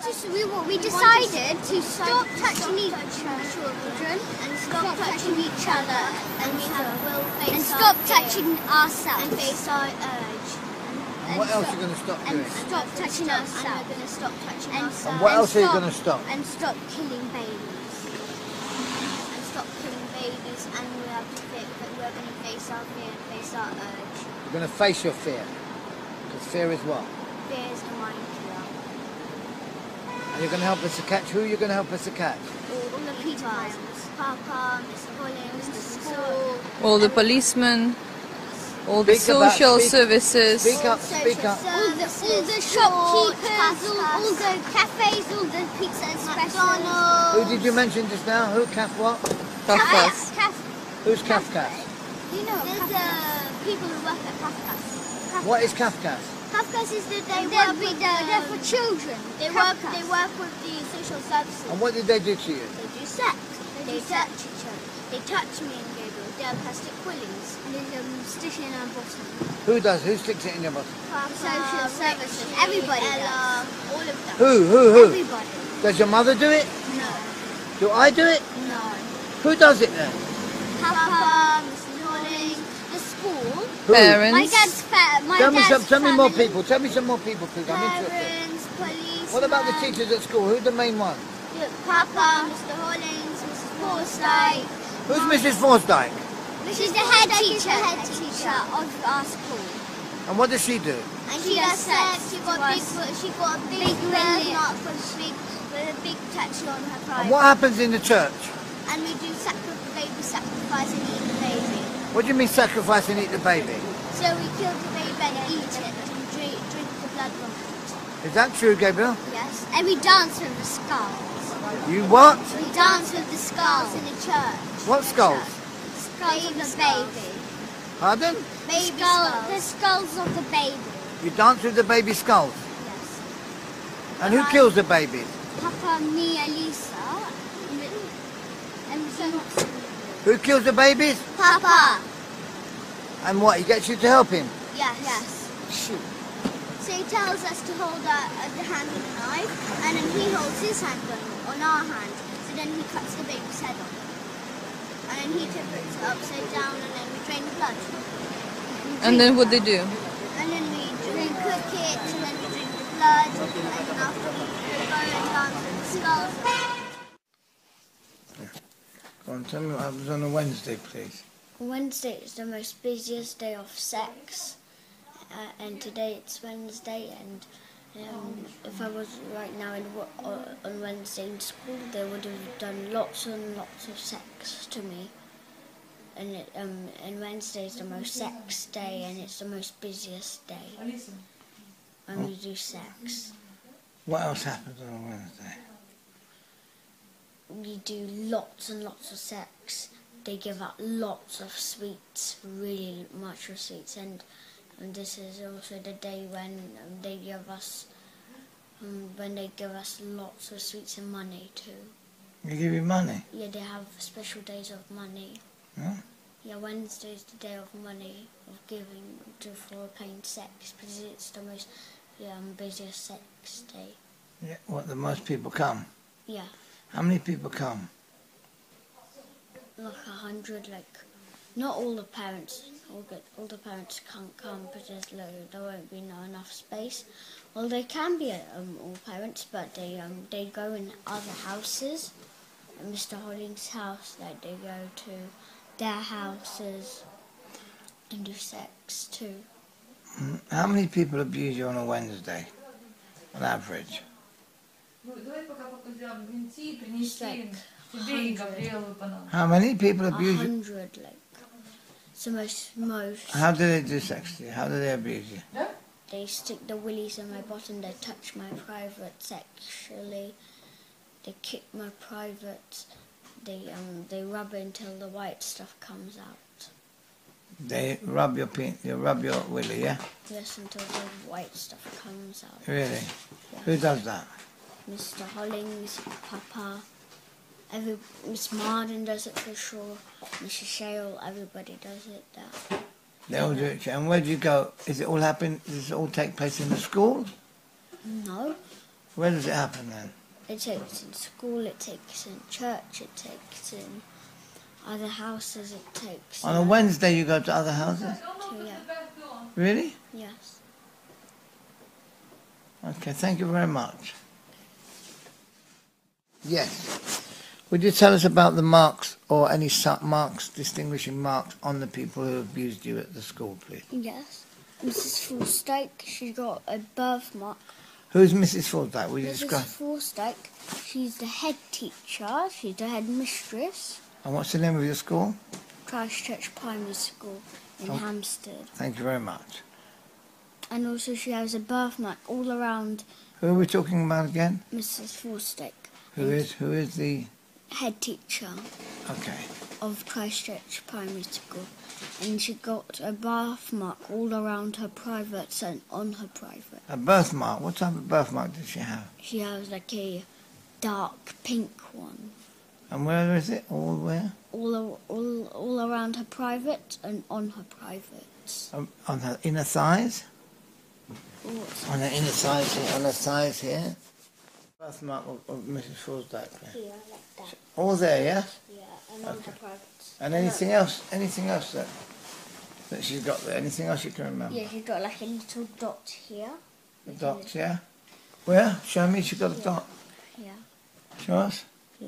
we decided to stop touching each children and stop touching each other and stop touching ourselves and face our urge. And what else are you going to stop doing? and stop touching ourselves. And we're going to stop touching ourselves. And what else are you going to stop? And stop killing babies. And stop killing babies, and we're going to face our fear and face our urge. You're going to face your fear. Because fear is what? Fear is the mind killer. And you're going to help us to catch who? You're going to help us to catch? All the pedophiles. Papa, Mr. Hollings, Mr. School. All the policemen, all the Speak about- social speak- services. Speak up, speak up. All the shopkeepers, all the cafes, all the pizza McDonald's. Who did you mention just now? Who? Caf what? Kafkas. Who's Kafkas? You know, There's people who work at Kafkas. What is Kafkas? Kafkas is that they they're work with for children. they work with the social services. And what did they do to you? They do sex. They touch each other. They touch me and Gabriel. They are plastic quillings. And they stick it in our bottom. Who does? Who sticks it in your bottom? Social services. Everybody Ella, does. all of them. Who? Everybody. Does your mother do it? No. Do I do it? No. Who does it then? Papa, Mr. Hollings, the school, Who? Parents. My dad's fat. Tell me more people. Tell me some more people, please. I'm interested. parents, police. What about the teachers at school? Who's the main one? Papa, Mr. Hollings, Mrs. Forsyth. Who's Mrs. Forsdyke? She's the head teacher of our school. And what does she do? And she does sex. She got a big willy. knot with a big tattoo on her And pride. what happens in the church? And we do baby sacrifice and eat the baby. What do you mean sacrifice and eat the baby? So we kill the baby and eat it and drink the blood from it. Is that true, Gabriel? Yes. And we dance with the skulls. You what? We dance with the skulls in the church. What skulls? Skulls of the baby. Pardon? Baby The skulls. skulls of the baby. You dance with the baby skulls. Yes. And who kills the babies? Papa, me, Elisa. And Who kills the babies? Papa. And what? He gets you to help him? Yes. Shoot. So he tells us to hold the hand with a knife, and then he holds his hand on our hand. So then he cuts the baby's head off. And then he puts it upside down, and then we drain the blood. And then what they do? And then we cook it, and then we drink the blood, and then after we go and dance with the skulls. Go on, tell me what happens on a Wednesday, please. Wednesday is the most busiest day of sex, and today it's Wednesday. And if I was right now on Wednesday in school, they would have done lots and lots of sex to me. And Wednesday is the most sex day, and it's the most busiest day. And we do sex. What else happens on a Wednesday? We do lots and lots of sex. They give out lots of sweets, really much of sweets, and this is also the day when they give us lots of sweets and money too. They give you money? Yeah, they have special days of money. Huh? Yeah, Wednesday is the day of money, of giving for paying sex, because it's the most busiest sex day. Yeah. What, the most people come? Yeah, How many people come? like 100, not all the parents, all the parents can't come because there won't be enough space. Well, they can be all parents, but they go in other houses. At Mr. Hollings' house, they go to their houses and do sex too. How many people abuse you on a Wednesday, on average? It's like 100. How many people abuse you? 100, it's the most. How do they do sex to you? How do they abuse you? They stick the willies in my bottom, they touch my private sexually, they kick my private, they rub it until the white stuff comes out. They rub your willy, yeah? Yes, until the white stuff comes out. Really? Yeah. Who does that? Mr. Hollings, Papa, Miss Marden does it for sure, Mrs. Shale, everybody does it there. They all do it. And where do you go? Is it all happen? Does it all take place in the school? No, Where does it happen then? It takes in school, it takes in church, it takes in other houses, it takes On a Wednesday you go to other houses? yeah. Really? Yes. Okay, thank you very much. Yes. Would you tell us about the marks or any marks, distinguishing marks on the people who abused you at the school, please? Yes. Mrs. Forsyke, she got a birthmark. Who's Mrs. Forsyke? Will you Mrs. describe? Forsyke, she's the head teacher, she's the head mistress, And what's the name of your school? Christchurch Primary School in Oh. Hampstead. Thank you very much. And also she has a birthmark all around Who are we talking about again? Mrs. Forsyke. Who is the... Head teacher Okay. of Christchurch Primary School. And she got a birthmark all around her privates and on her private. A birthmark. What type of birthmark did she have? She has like a dark pink one. And where is it? All where? All around her private and on her privates. On her inner thighs? What's On her inner thighs here? On her thighs here? Birthmark of Mrs. Forsyke. here like that? All there, yeah? Yeah, and on Okay. her privates. And anything else? Anything else that she's got there? Anything else you can remember? Yeah, she's got like a little dot here. The dots, yeah? Where? Show me. She's got a dot. Yeah, Show us. yeah.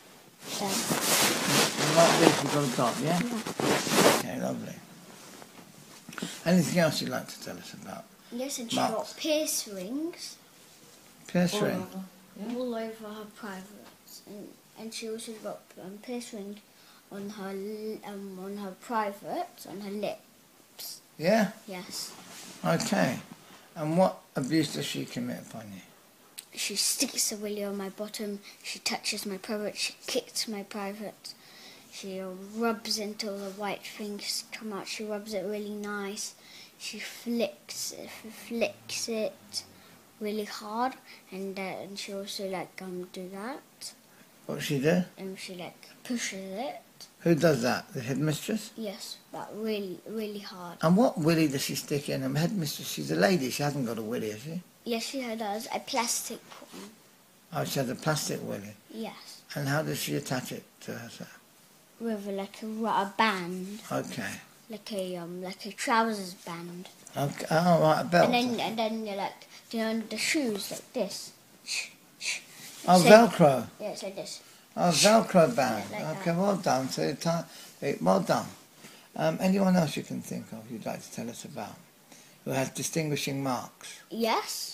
Right there, she's got a dot, yeah? Okay, lovely. Anything else you'd like to tell us about? Yes, and she Marks. got pierce rings Pierce ring. all over her privates, and she also got pierce rings on her privates, on her lips. Yeah? Yes. Okay. And what abuse does she commit upon you? She sticks a willy on my bottom, she touches my private, she kicks my private, she rubs until the white things come out, she rubs it really nice, she flicks it really hard, and she also do that, What does she do? and she pushes it, Who does that? The headmistress? yes, but really hard. And what willy does she stick in? The headmistress, she's a lady, she hasn't got a willy, has she? Yes, she does, a plastic one, Oh, she has a plastic willy. yes, And how does she attach it to herself? with a band, Okay. like a trousers band. Okay. Oh, right, a belt. And then the shoes like this. Oh, So- Velcro. Yeah, so this. Oh, Velcro band. Yeah, like Okay, well done. So, well done. Anyone else you can think of you'd like to tell us about who has distinguishing marks? Yes.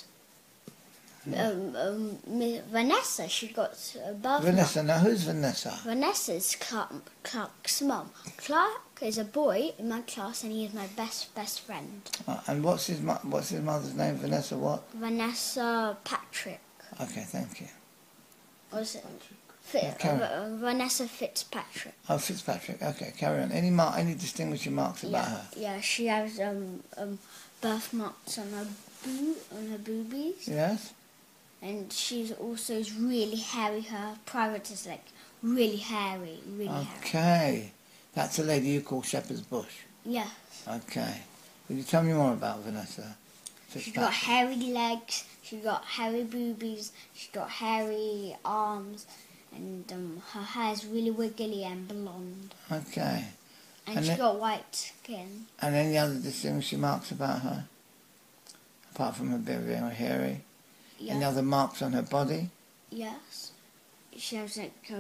Vanessa, she got a birthmark. Vanessa. Now, who's Vanessa? Vanessa's Clark's mum. Clark is a boy in my class, and he is my best friend. And what's his mother's name? Vanessa what? Vanessa Patrick. Okay, thank you. Was it? carry Vanessa Fitzpatrick. Oh, Fitzpatrick. Okay, carry on. Any distinguishing marks about her? Yeah, she has birthmarks on her boobies. Yes. And she's also really hairy. Her private is really hairy, really hairy. Okay. That's a lady you call Shepherd's Bush. Yes. Okay. Will you tell me more about Vanessa? She's got hairy legs, she's got hairy boobies, she's got hairy arms, and her hair is really wiggly and blonde. Okay. And And she's it- got white skin. And any other distinguishing marks about her? Apart from her being very hairy? Yeah. Any other marks on her body? Yes. She has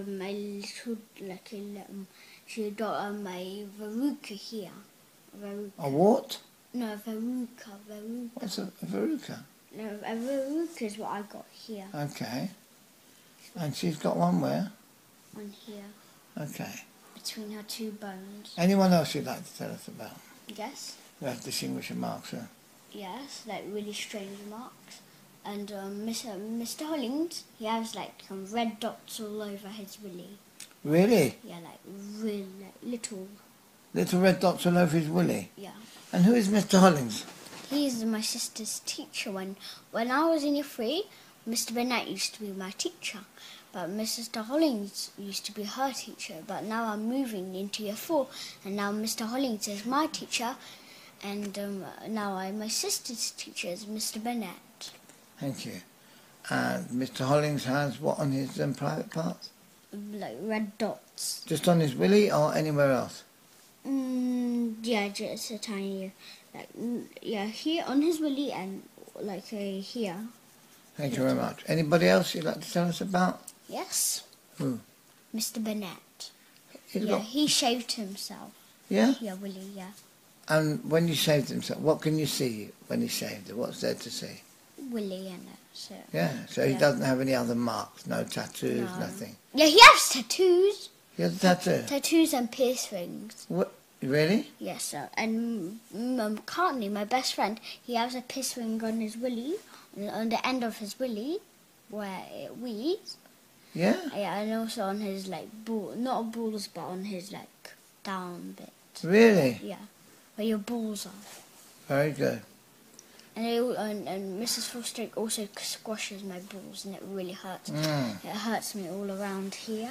she got a verruca here. A what? No, verruca. What's a verruca? No, a verruca is what I got here, Okay. And she's got one where? on here, Okay. between her two bones. Anyone else you'd like to tell us about? Yes. Who has distinguishing marks, huh? Yes, really strange marks. And Mr. Hollings, he has red dots all over his willy. Really? Yeah, really little. Little red dots all over his willy. Yeah. And who is Mr. Hollings? He is my sister's teacher. When I was in year 3, Mr. Bennett used to be my teacher. But Mr. Hollings used to be her teacher. But now I'm moving into year 4, and now Mr. Hollings is my teacher. And now my sister's teacher is Mr. Bennett. Thank you. And Mr. Hollings has what on his private parts? Like red dots. Just on his willy or anywhere else? Yeah, just a tiny, like, yeah, here on his willy and like here. Thank you very much. Anybody else you'd like to tell us about? Yes. Who? Mr. Burnett. He's Yeah, got, he shaved himself. yeah? Yeah, willy, yeah. And when you shaved himself, what can you see when he shaved it? What's there to see? Willy and it. So. Yeah, so he Yeah. doesn't have any other marks, no tattoos, No. nothing. Yeah, he has tattoos. He has a tattoo? Tattoos and piercings. What? Really? Yes, sir. And Courtney, my best friend, he has a piercing on his willy, on the end of his willy, where it weeds. Yeah? Yeah, and also on his like ball, not balls, but on his like down bit. Really? Yeah, where your balls are. Very good. And Mrs. Fosdick also squashes my balls, and it really hurts. It hurts me all around here.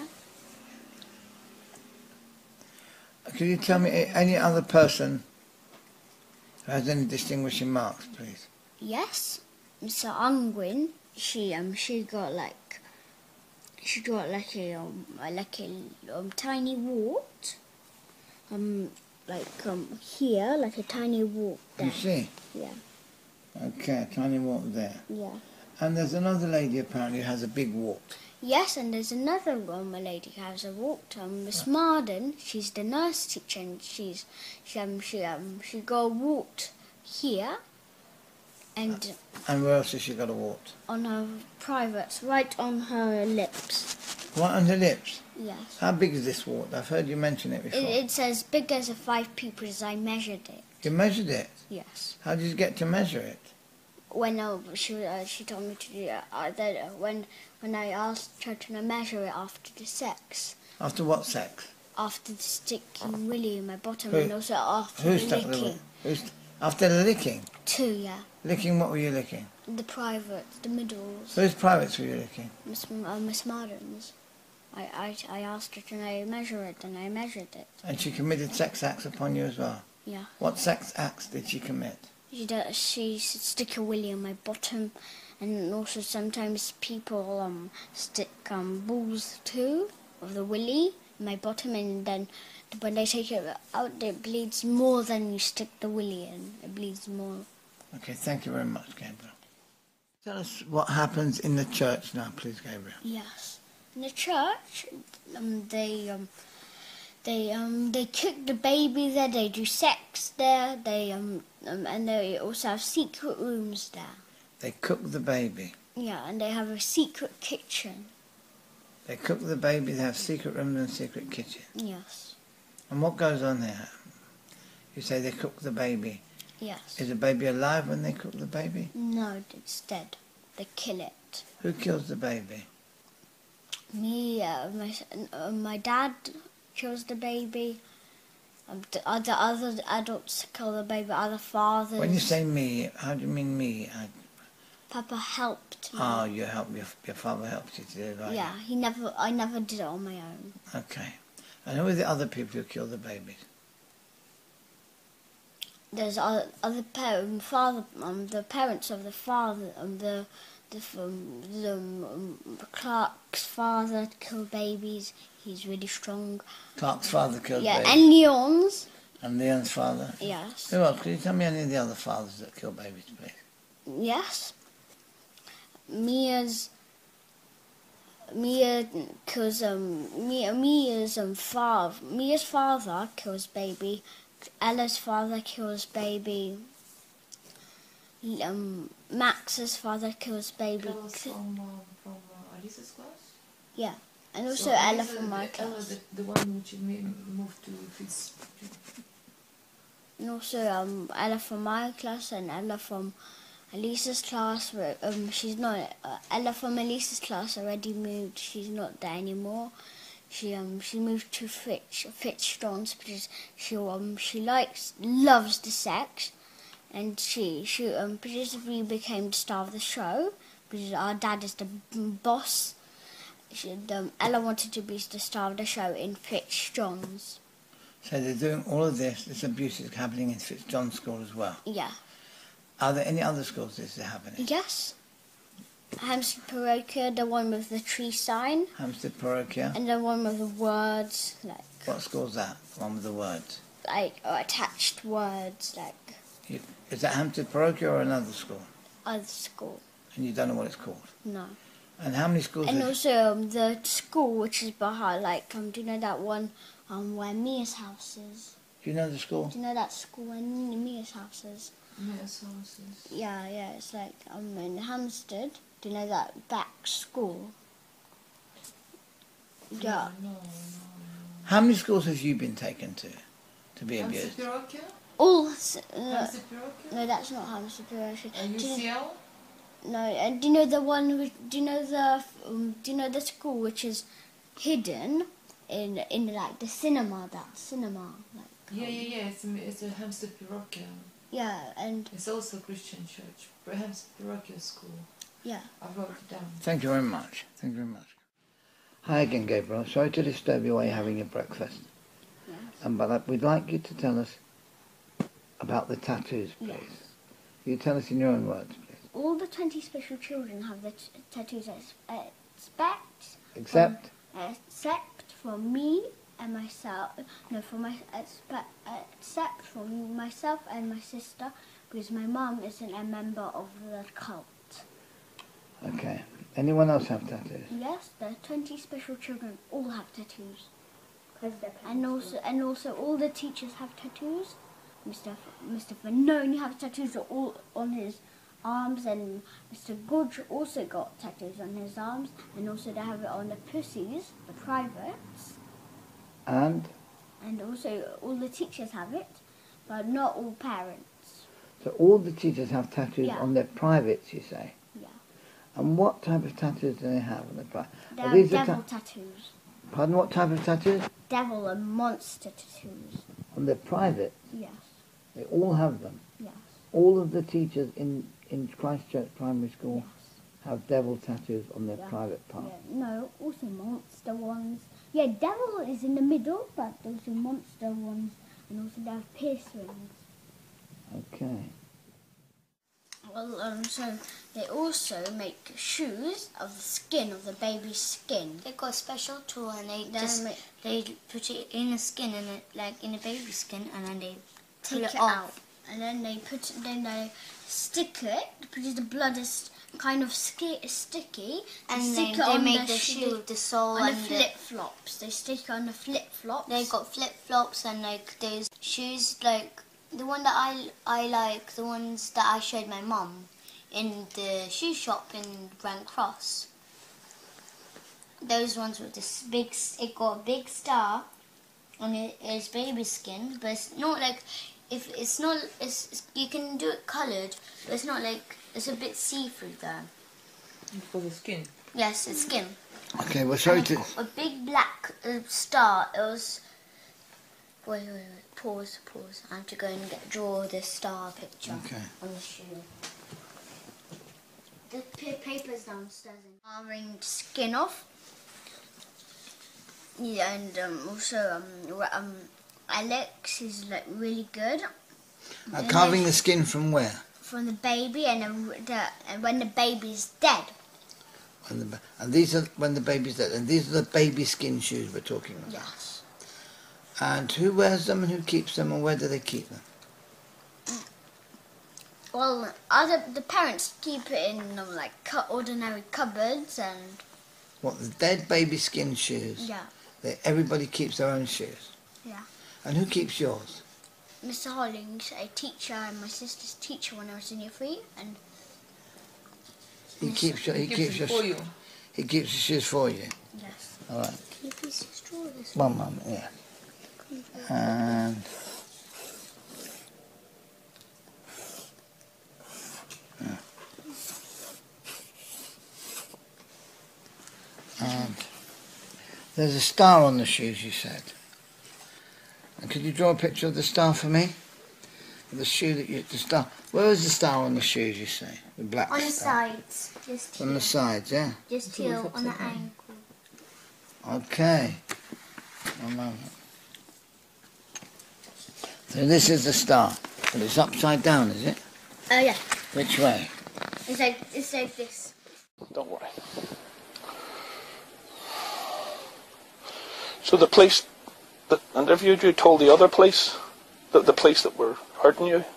Could you tell me any other person who has any distinguishing marks, please? Yes, Mr. Unwin, she got like a tiny wart, here, like a tiny wart there. You see? Yeah, Okay, a tiny wart there. yeah. And there's another lady apparently who has a big wart. Yes, and there's another lady who has a wart. Miss Marden, she's the nurse teacher, and she got a wart here, and And where else has she got a wart? on her privates, right on her lips. Right on her lips. Yes. How big is this wart? I've heard you mention it before. It's as big as a 5 pupils. I measured it. You measured it? Yes. How did you get to measure it? When she told me to do that, when I asked her to measure it after the sex, After what sex? after the sticking willy in my bottom, Who- and also after Who the stuck the licking. After the licking? 2, yeah. Licking, what were you licking? The privates, the middles, Whose privates were you licking? Miss Marden's. I asked her to measure it, and I measured it. And she committed sex acts upon you as well? Yeah. What sex acts did she commit? She stick a willy on my bottom, and also sometimes people stick balls too of the willy in my bottom, and then when they take it out, it bleeds more than you stick the willy in. It bleeds more. Okay, thank you very much, Gabriel. Tell us what happens in the church now, please, Gabriel. Yes, in the church, they cook the baby there. They do sex there. And they also have secret rooms there. They cook the baby. Yeah, and they have a secret kitchen. They cook the baby, they have secret rooms and secret kitchen. Yes. And what goes on there? You say they cook the baby. Yes. Is the baby alive when they cook the baby? No, it's dead. They kill it. Who kills the baby? Me, my dad kills the baby. The other adults kill the baby. Other fathers. When you say me, how do you mean me? Papa helped me. Oh, you help your father helped you to do it, right? Yeah, I never did it on my own. Okay. And who are the other people who kill the babies? There's other the parents of the father, Clark's father killed babies. He's really strong. Clark's father killed Yeah, babies. and Leon's. And Leon's father? Yes. Who else? Could you tell me any of the other fathers that kill babies, please? Yes. Mia's father kills baby. Ella's father kills baby. Max's father kills baby. From Alice's class? Yeah, and also So Ella Alice, from my Ella, class. the one which moved to Fitz. And also Ella from my class and Ella from Elisa's class. She's not. Ella from Elisa's class already moved. She's not there anymore. She moved to Fitzjohn's because she loves the sex, and she we became the star of the show because our dad is the boss. Ella wanted to be the star of the show in Fitzjohn's. So they're doing all of this abuse is happening in Fitzjohn's school as well. Yeah. Are there any other schools this is happening? Yes. Hampstead Parochia, the one with the tree sign, Hampstead Parochia. and the one with the words, What school's that? The one with the words. or attached words, Is that Hampstead Parochia or another school? other school. And you don't know what it's called? No. And how many schools? And also the school which is behind, do you know that one where Mia's house is? Do you know the school? Do you know that school where Mia's house is? Yes, houses. Yeah, it's in Hampstead. Do you know that back school? Yeah. No. How many schools have you been taken to be abused? Hampstead Parochia? All. Hampstead Parochia? No, that's not Hampstead Parochia. And Do you- UCL? No, and do you know the one? Do you know the school which is hidden in the cinema? That cinema, Yeah. It's a Hampstead Parochia. Yeah, and It's also a Christian church. Hampstead Parochia School. yeah. I wrote it down. Thank you very much. Thank you very much. Hi again, Gabriel. Sorry to disturb you while you're having your breakfast. Yes. But we'd like you to tell us about the tattoos, please. Yes. You tell us in your own words, please. All the 20 special children have the tattoos Except? except for me and myself. No, except for myself and my sister, because my mum isn't a member of the cult. Okay. Anyone else have tattoos? Yes, the 20 special children all have tattoos. And also all the teachers have tattoos. Mr. Fanoni has tattoos all on his arms, and Mr. Gorge also got tattoos on his arms, and also they have it on the pussies, the privates. And? And also all the teachers have it, but not all parents. So all the teachers have tattoos Yeah. on their privates, you say? Yeah. And what type of tattoos do they have on their private? They Are have these the devil tattoos. Pardon, what type of tattoos? Devil and monster tattoos. On their private? Yes. They all have them. Yes. All of the teachers in Christchurch Primary School Yes. have devil tattoos on their Yeah. private part. Yeah, no, also monster ones. Yeah, devil is in the middle, but also monster ones, and also they have piercings. Okay. Well, so they also make shoes of the skin of the baby's skin. They've got a special tool and Then they put it in the skin and in the baby's skin, and then they take pull it it off. out, and then they stick it because the blood is kind of sticky, And stick they it on make the the shoe, the sole, on the and flip flops. They stick it on the flip flops. they got flip flops and those shoes, the one that I like, the ones that I showed my mum in the shoe shop in Grand Cross. Those ones with this it got a big star on its baby skin, but it's not you can do it coloured, but it's not it's a bit see-through though. For the skin. Yes, it's skin. Okay, well, sorry And to... a big black star. It was. Wait. Pause. I have to go and draw the star picture Okay. on the shoe. The paper's downstairs. Carving skin off. Yeah, and also Alex is really good. carving the skin from where? From the baby, and when the baby's dead. And these are when the baby's dead. And these are the baby skin shoes we're talking about. Yes. And who wears them and who keeps them and where do they keep them? Well, the parents keep it in ordinary cupboards, and What, the dead baby skin shoes? yeah. Everybody keeps their own shoes. Yeah. And who keeps yours? Mr. Hollings, a teacher and my sister's teacher when I was in year 3, and He keeps your for you. He keeps your shoes for you. yes. All right. Can you please just draw this? One moment, yeah. And and there's a star on the shoes, you said. And could you draw a picture of the star for me? The shoe the star. Where is the star on the shoes? You say the black On the star. sides, just On the sides, yeah. just here on the ankle. Okay. One moment. So this is the star, but it's upside down, is it? Yeah. Which way? It's like this. Don't worry. So the police that interviewed you told the other police, the police that were hurting you?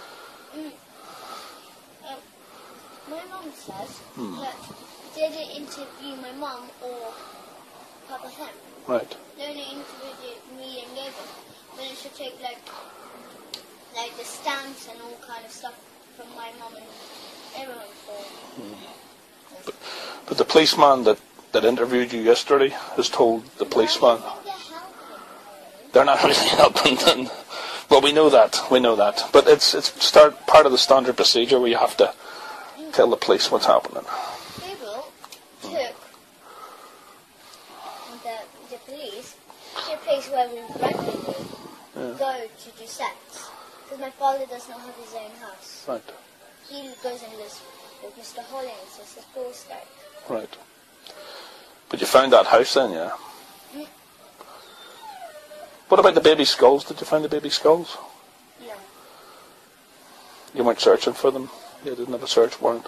My mum says that they didn't interview my mum or Papa Sam. Right. They only interviewed me and Gabriel. But it should take like the stamps and all kind of stuff from my mum and everyone for. But the policeman that interviewed you yesterday has told the policeman they're not really helping. Then, well, we know that. But it's part of the standard procedure where you have to tell the police what's happening. Gabriel took the police to a place where we regularly go to do sex. Because my father does not have his own house. Right. He goes and lives with Mr. Hollins as a school scout. Right. But you found that house then, yeah? What about the baby skulls? Did you find the baby skulls? No. You weren't searching for them? You didn't have a search warrant?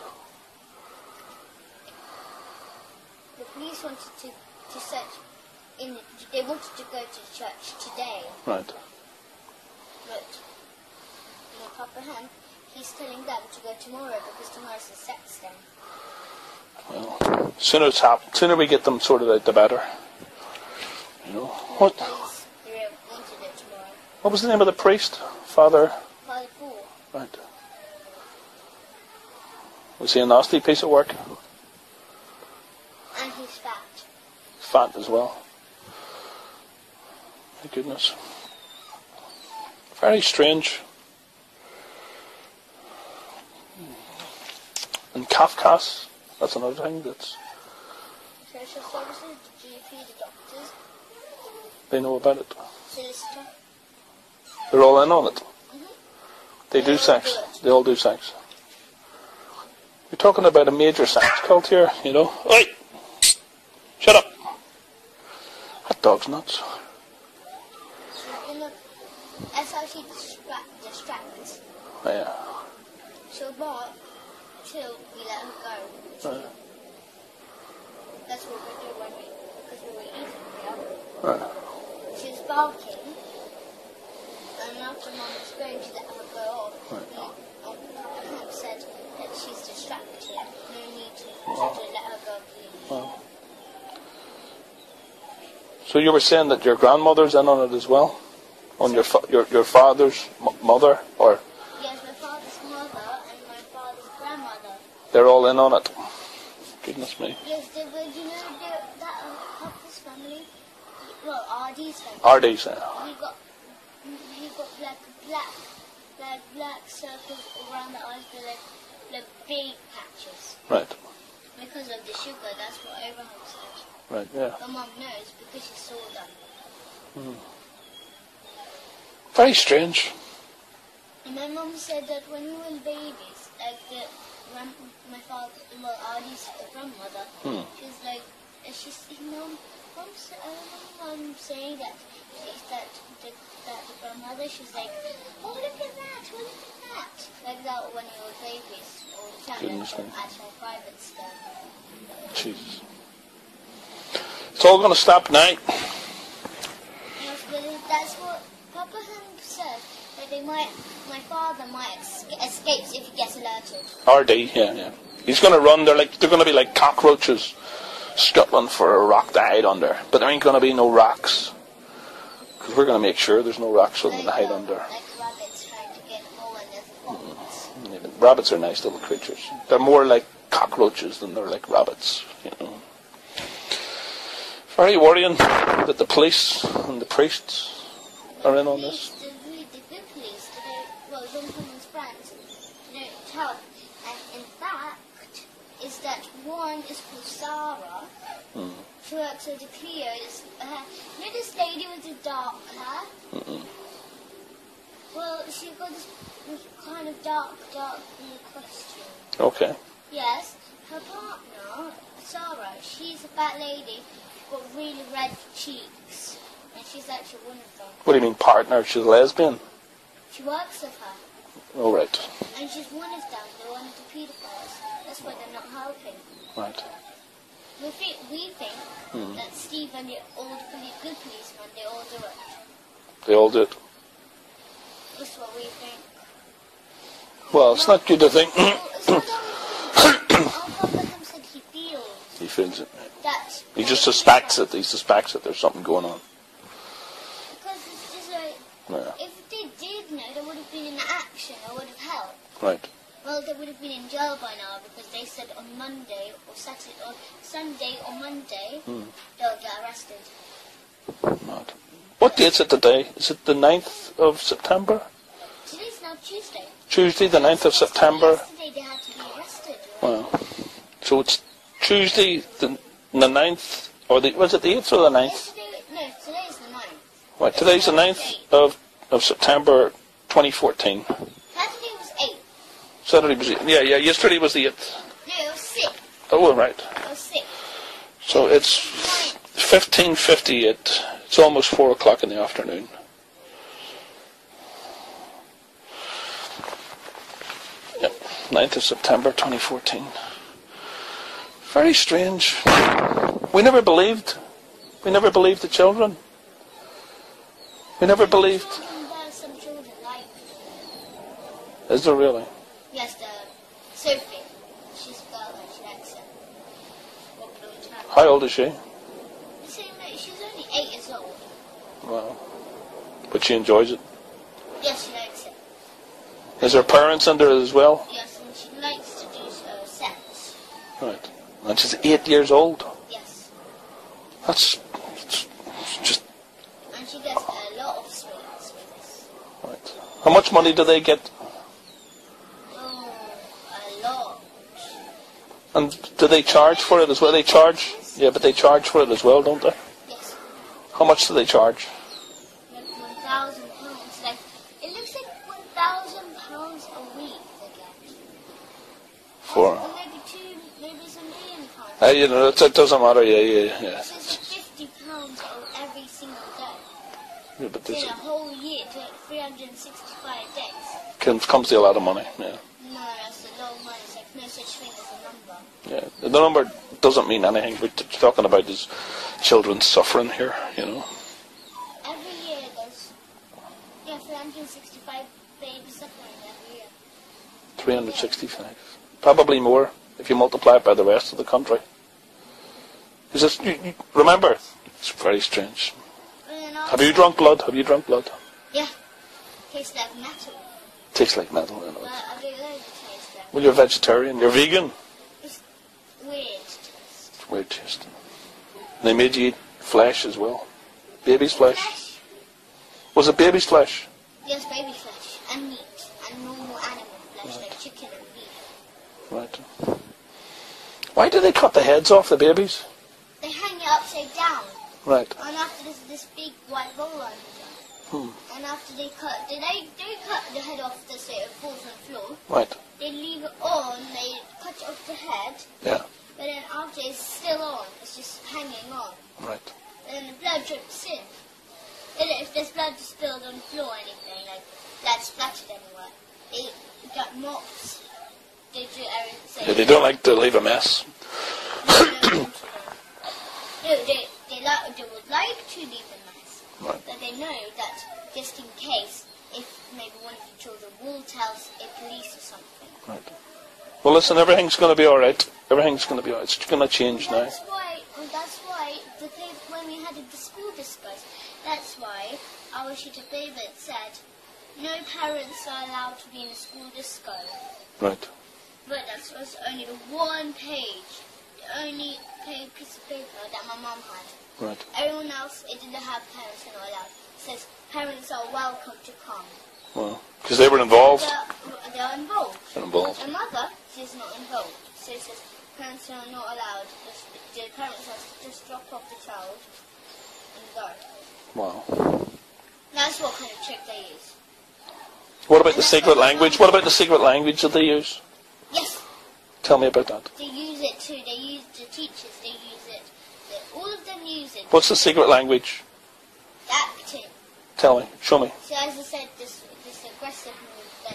The police wanted to search they wanted to go to church today. Right. But Papa Ham, he's telling them to go tomorrow because tomorrow's the sex day. Well, sooner we get them sorted out, the better. You know what? They wanted it tomorrow. What was the name of the priest? Father Paul. Right. Was he a nasty piece of work? And he's fat. Fat as well. My goodness. Very strange. And Kafkas, that's another thing that's... Social services, the GP, the doctors, They know about it. solicitor. They're all in on it. They do sex. They all do sex. You're talking about a major sex cult here, you know. Oi! Shut up! That dog's nuts. That's how she distracts. Oh, yeah. She'll bark till we let her go. Right. That's what we do because we were eating here. Right. She was barking, and after Mum was going to let her go off, Papa said that she's distracted. No need to let her go, please. Well. So you were saying that your grandmother's in on it as well? On your father's mother? Or Yes, my father's mother and my father's grandmother. they're all in on it? Goodness me. Yes, you know that Papa's family? Well, RD's family. RD's, yeah. He got like black circles around the eyes, like big patches. Right. Because of the sugar, that's what Abraham said. Right, yeah. But Mum knows because she saw them. Very strange. And my mum said that when we were babies, like my father, well, Artie's grandmother, she's like, Mum saying that the grandmother, she's like, oh, look at that, oh, look at that. Like that when we were babies, all the time, Goodness me. at her private stuff. Jesus. It's all going to stop now. Yes, but that's what Papa Hank said, that my father might escape if he gets alerted. RD, yeah. He's going to run. They're going to be like cockroaches scuttling for a rock to hide under. But there ain't going to be no rocks. Because we're going to make sure there's no rocks for them to hide under. Like rabbits trying to get hole in their pockets. Yeah, rabbits are nice little creatures. They're more like cockroaches than they're like rabbits, you know. Very worrying that the police and the priests are in on this. The good police, Jonathan's friends, don't tell. And in fact, is that one is called Sarah. She works at the Clio. You know this lady with the dark hair? Well, she got this kind of dark blue costume. Okay. Yes, her partner, Sarah, she's a fat lady, got really red cheeks, and she's actually one of them. What do you mean partner? She's a lesbian? She works with her. All right. And she's one of them. They're one of the paedophiles. That's why they're not helping. Right. We think that Steve and the old good policeman, they all do it. They all do it. That's what we think. Well, it's not good to think. It's not Uncle Abraham said he feels He feels it. that. He just suspects it. He suspects that there's something going on. Because it's just like, Yeah. if they did know, they would have been in action or would have helped. Right. Well, they would have been in jail by now because they said on Monday or Saturday or Sunday or Monday they'll get arrested. Not. What date's it today? Is it the 9th of September? Today's now Tuesday. Tuesday, the 9th of September. Yesterday they had to be arrested. Right? Well, so it's Tuesday, the 9th, or was it the 8th or the 9th? Yesterday, no, today's the 9th. Right, today's the 9th of September 2014. Saturday was 8th. Saturday was yeah, yesterday was the 8th. No, it was 6th. Oh, right. It was 6th. So it's 15:58. It's almost 4 o'clock in the afternoon. Yep, 9th of September 2014. Very strange. We never believed the children. We never believed. Some children like. Is there really? Yes, Sophie. She's a girl and she likes it. What blue and tan. How old is she? The same age. She's only 8 years old. Well, but she enjoys it. Yes, she likes it. Is her parents under it as well? Yes, and she likes to do sex. Right. And she's 8 years old. Yes. That's just And she gets a lot of sweets with this. right. How much money do they get? Oh, a lot. And do they charge for it as well? They charge? Yeah, but they charge for it as well, don't they? Yes. How much do they charge? Like £1,000. Like, it looks like £1,000 a week they get. For? Or maybe maybe £1 million. You know, it doesn't matter. Yeah. So it's like £50 every single day. Yeah, but In this a whole year, 365 days. comes to a lot of money. Yeah. No, that's a lot of money. It's like no such thing as a number. Yeah. The number doesn't mean anything. We're talking about is children suffering here. You know. Every year there's 365 babies suffering every year. 365. Probably more if you multiply it by the rest of the country. Is this, you remember? It's very strange. Have you drunk blood? Have you drunk blood? Yeah. Tastes like metal. Tastes like metal. You know. But I don't know the taste there. Well, you're vegetarian. You're vegan. It's weird taste. It's weird taste. They made you eat flesh as well. Baby's flesh. Flesh? Was it baby's flesh? Yes, baby flesh. And meat. And normal animal flesh like chicken and beef. Right. Why do they cut the heads off the babies? They hang it upside down. Right. And after there's this big white ball under them. And after they cut, they cut the head off so it falls on the floor. Right. They leave it on, they cut off the head, Yeah. but then after it's still on, it's just hanging on. Right. And then the blood drips in. And if there's blood spilled on the floor or anything, like blood splattered anywhere, they get mops. They do everything. Yeah, they don't like to leave a mess. They would like to leave a mess, Right. but they know that just in case, if maybe one of the children will tell a police or something. Right. Well, listen, everything's going to be all right. Everything's going to be all right. It's going to change now. That's why the thing when we had the school discourse, that's why our sheet of paper said no parents are allowed to be in a school disco. Right. But that was only the one page, the only piece of paper that my mum had. Right. Everyone else, it didn't have parents are not allowed. It says parents are welcome to come. Well, because they were involved. They're involved. They're involved. My mother, she's not involved. So it says parents are not allowed. The parents have to just drop off the child and go. Wow. That's what kind of trick they use. What about the secret language? What about the secret language that they use? Yes, Tell me about that. they use it too. They use the teachers. They use it. All of them use it. What's the secret language? Acting. Tell me. Show me. So as I said, this aggressive move that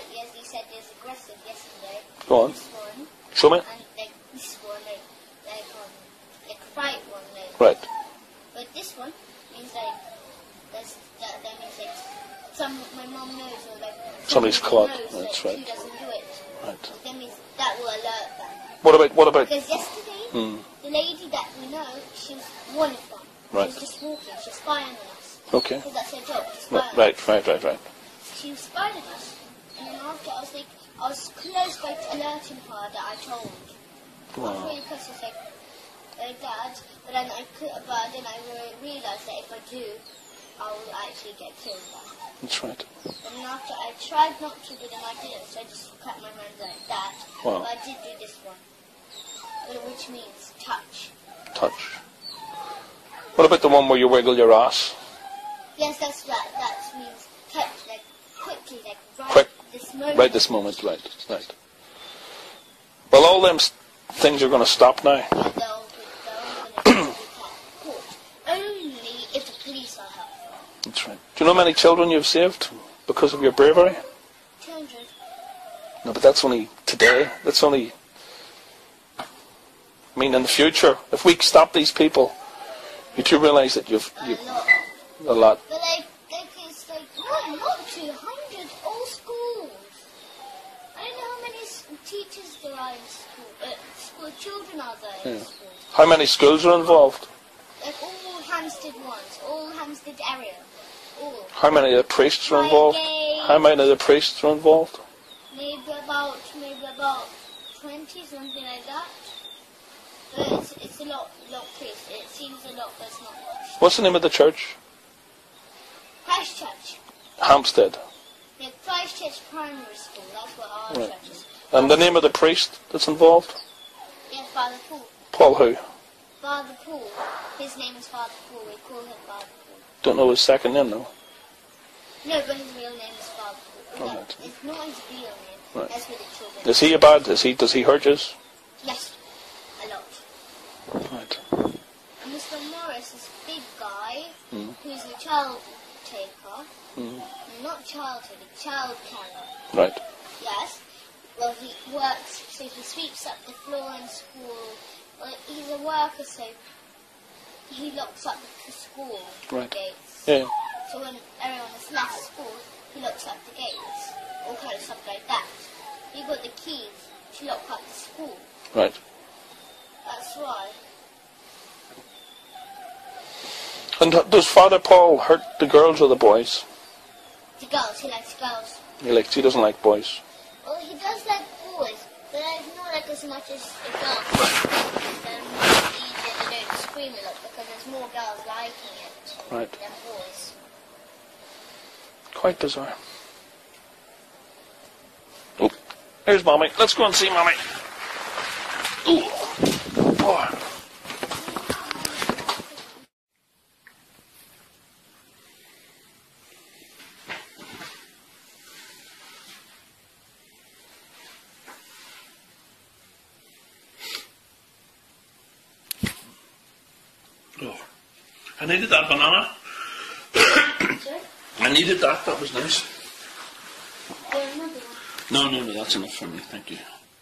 said is aggressive yesterday. Go on. This one, Show me. and like this one, like fight one, like. Right. But this one means like that means like my mom knows or like Somebody's caught. knows, That's like, right. Who doesn't do it. Right. That means that will alert them. What about? Because yesterday, the lady that we know, she was one of them. Right. She was just walking. She was spying on us. Okay. Because that's her job. To spy on us. Right. She was spying on us, and then after I was close by alerting her that I told. I was Wow. really close. I was like Dad, but then I realised that if I do, I will actually get killed. That's right. And then after I tried not to, but then I didn't, so I just cut my hand like that. Wow. But I did do this one, which means touch. Touch. What about the one where you wiggle your ass? Yes, that's right. That means touch, like quickly, like Quick. this moment. Right this moment. Right. Well, all them things are going to stop now. Yeah, they'll be caught. Only if the police are helpful. That's right. Do you know how many children you've saved because of your bravery? 200. No, but that's only today. That's only. I mean, in the future, if we stop these people, you do realise that you've A lot. a lot. But it's like, not 200, all schools. I don't know how many teachers there are in school. School children are there in Yeah. school. How many schools are involved? Like all Hampstead ones, all Hampstead area. All. How many of the priests are involved? Highgate. How many of the priests are involved? Maybe about 20, something like that. But it's a lot place. It seems a lot, but it's not much. What's the name of the church? Christchurch. Hampstead. Yeah, Christchurch Primary School. That's what our Right. church is. And the name of the priest that's involved? Yeah, Father Paul. Paul who? Father Paul. His name is Father Paul. We call him Father Paul. Don't know his second name though. No, but his real name is Father Paul. Oh, No, right. it's not his real name. Right. That's what the children. Is he a bad? Does he hurt you? Yes, a lot. Right. And Mr. Morris is a big guy who's a child taker. No, not child taker, child carrier. Right. Yes. Well, he works, so he sweeps up the floor in school. Well, he's a worker, so he locks up the school Right. gates. Yeah. So when everyone has left school, he locks up the gates. All kind of stuff like that. He got the keys to lock up the school. Right. That's why. And does Father Paul hurt the girls or the boys? The girls, he likes girls. He doesn't like boys. Well, he does like boys, but not like as much as the girls. They're more easier, they don't scream a lot because there's more girls liking it Right. than boys. Quite bizarre. Oh, here's Mommy. Let's go and see Mommy. Ooh. Oh. Oh. I needed that banana. I needed that. That was nice. Another one. No, that's enough for me. Thank you.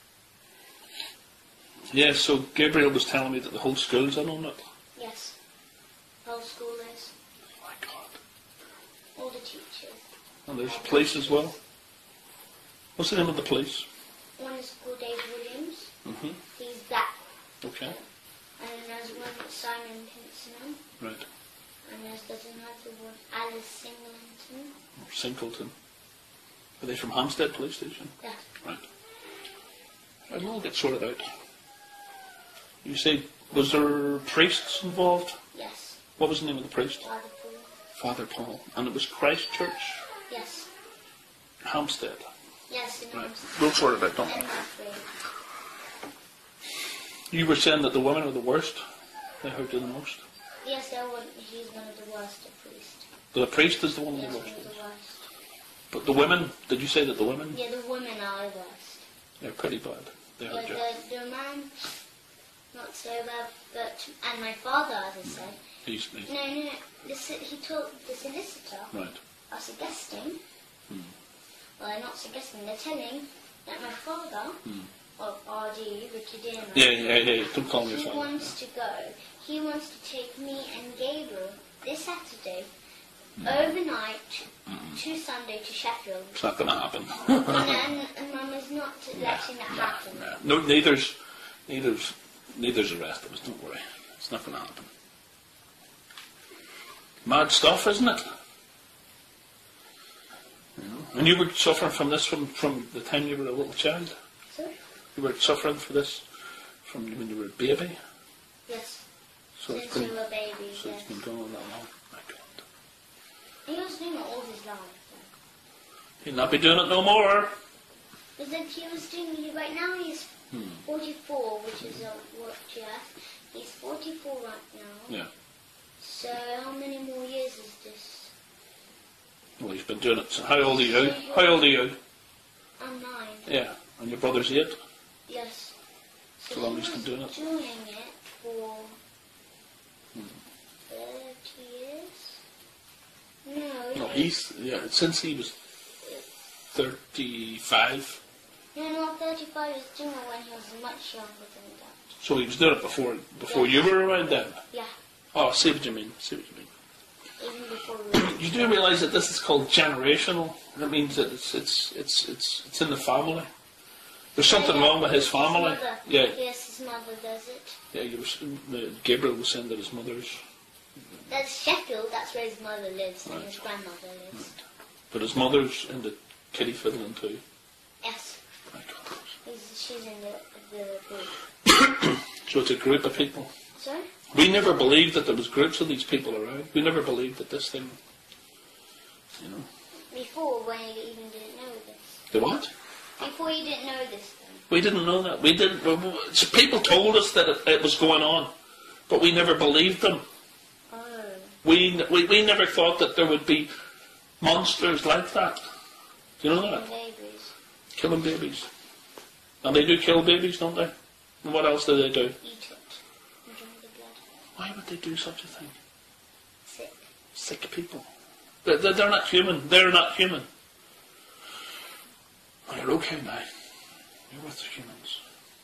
Yeah, so Gabriel was telling me that the whole school's in on it. Yes. Whole school is. Oh my God. All the teachers. And there's a police as well. What's the name of the police? One is called Dave Williams. Mm-hmm. He's black. Okay. And then there's one called Simon Pinson. Right. And there's another one, Alice Singleton. Singleton. Are they from Hampstead Police Station? Yeah. Right. It'll all get sorted out. You say, was there priests involved? Yes. What was the name of the priest? Father Paul. Father Paul. And it was Christchurch, Yes. Hampstead. Yes, in Right. We'll sort it out, don't we? Emma. You were saying that the women are the worst. They hurt you the most. Yes, he's one of the worst, the priest. The priest is the one of Yes, the one worst. of the worst. But the women, did you say that the women? Yeah, the women are the worst. They're pretty bad. They But hurt you. the man, not so bad, but, and my father, as I said, He's no, he told the solicitor, right. are suggesting Well, they're not suggesting, they're telling that my father, or RD, Richard Dearman, Yeah. Don't call me he father. wants to go. He wants to take me and Gabriel this Saturday overnight to Sunday to Sheffield. It's not going to happen. and Mum is not letting that happen. No, neither's the rest of us. Don't worry. It's not going to happen. Mad stuff, isn't it? You know? And you were suffering from this from the time you were a little child? Sorry? You were suffering for this from when you were a baby? Yes. So Since it's been, you were a baby, so yes. it's been going on that long. My God. He was doing it all his life. He'll not be doing it no more. But then he was doing it right now. He's 44, which is what you asked. He's 44 right now. Yeah. So how many more years is this? Well, he's been doing it. So how old are you? How old are you? I'm 9. Yeah. And your brother's 8? Yes. So So long he he's been was doing it. doing it for 30 years? No, since he was 35. No, not 35. He was doing it when he was much younger than that. So he was doing it before you were around then? Yeah, Oh, I see what you mean. even before we were. You do realise that this is called generational. That means that it's in the family. There's something wrong with his family. Mother. Yeah, Yes, his mother does it. yeah. Gabriel was saying that his mother's, That's Sheffield. That's where his mother lives and his grandmother lives. but his mother's into kitty fiddling too. Yes, My God. she's in the group. So it's a group of people. Sorry? We never believed that there was groups of these people around. We never believed that this thing, you know. Before, when you even didn't know this. The what? Before you didn't know this thing. We didn't know that. We didn't. People told us that it was going on, but we never believed them. Oh. We never thought that there would be monsters like that. Do you know that? Babies. Killing babies. And they do kill babies, don't they? And what else do they do? Eat it. And drink the blood. Why would they do such a thing? Sick. Sick people. They're not human. They're not human. Oh, you're okay now. You're with humans.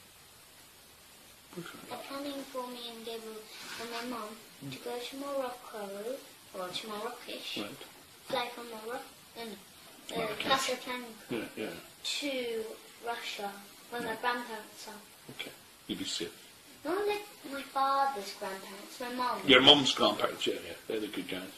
They're planning for me and Gabriel and my mum to go to Morocco, or to Marrakesh, Right. fly from Morocco, Marrakesh. that's the plan, Yeah. to Russia, where my grandparents are. Okay. You'll be safe. Not like my father's grandparents, my mum. Your mum's grandparents, yeah. They're the good guys.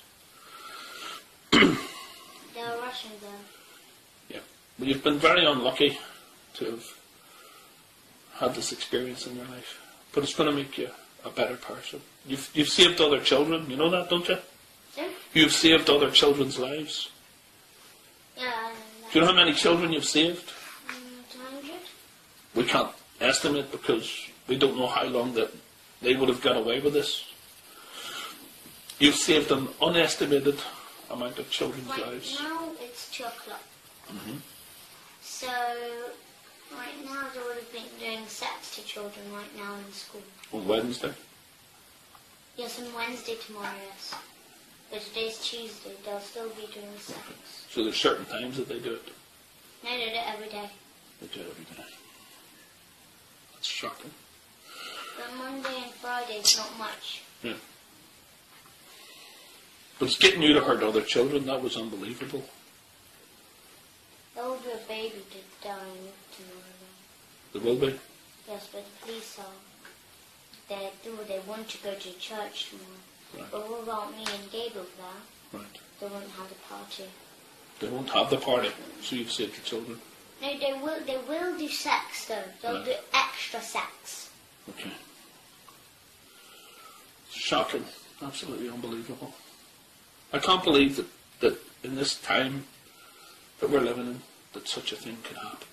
They were Russian though. Yeah. Well, you've been very unlucky to have had this experience in your life. But it's going to make you a better person. You've saved other children, you know that, don't you? Sorry? You've saved other children's lives. Yeah, Do you know how many children you've saved? 200? We can't estimate because we don't know how long that they would have got away with this. You've saved an unestimated amount of children's Right lives. now it's 2 o'clock. So, right now they would have been doing sex to children right now in school. On Wednesday. Yes, on Wednesday tomorrow, yes. But today's Tuesday, they'll still be doing sex. So there's certain times that they do it. No, they do it every day. They do it every day. That's shocking. But Monday and Friday is not much. Yeah. But it's getting you to hurt other children. That was unbelievable. There will be a baby to die tomorrow. There will be. Yes, but the police are. They want to go to church tomorrow. Right. But what about me and Gabriel there? Right. They won't have the party. They won't have the party, so you've saved the children. No, they will do sex though. They'll Right. do extra sex. Okay. Shocking. Absolutely unbelievable. I can't believe that in this time that we're living in, that such a thing could happen.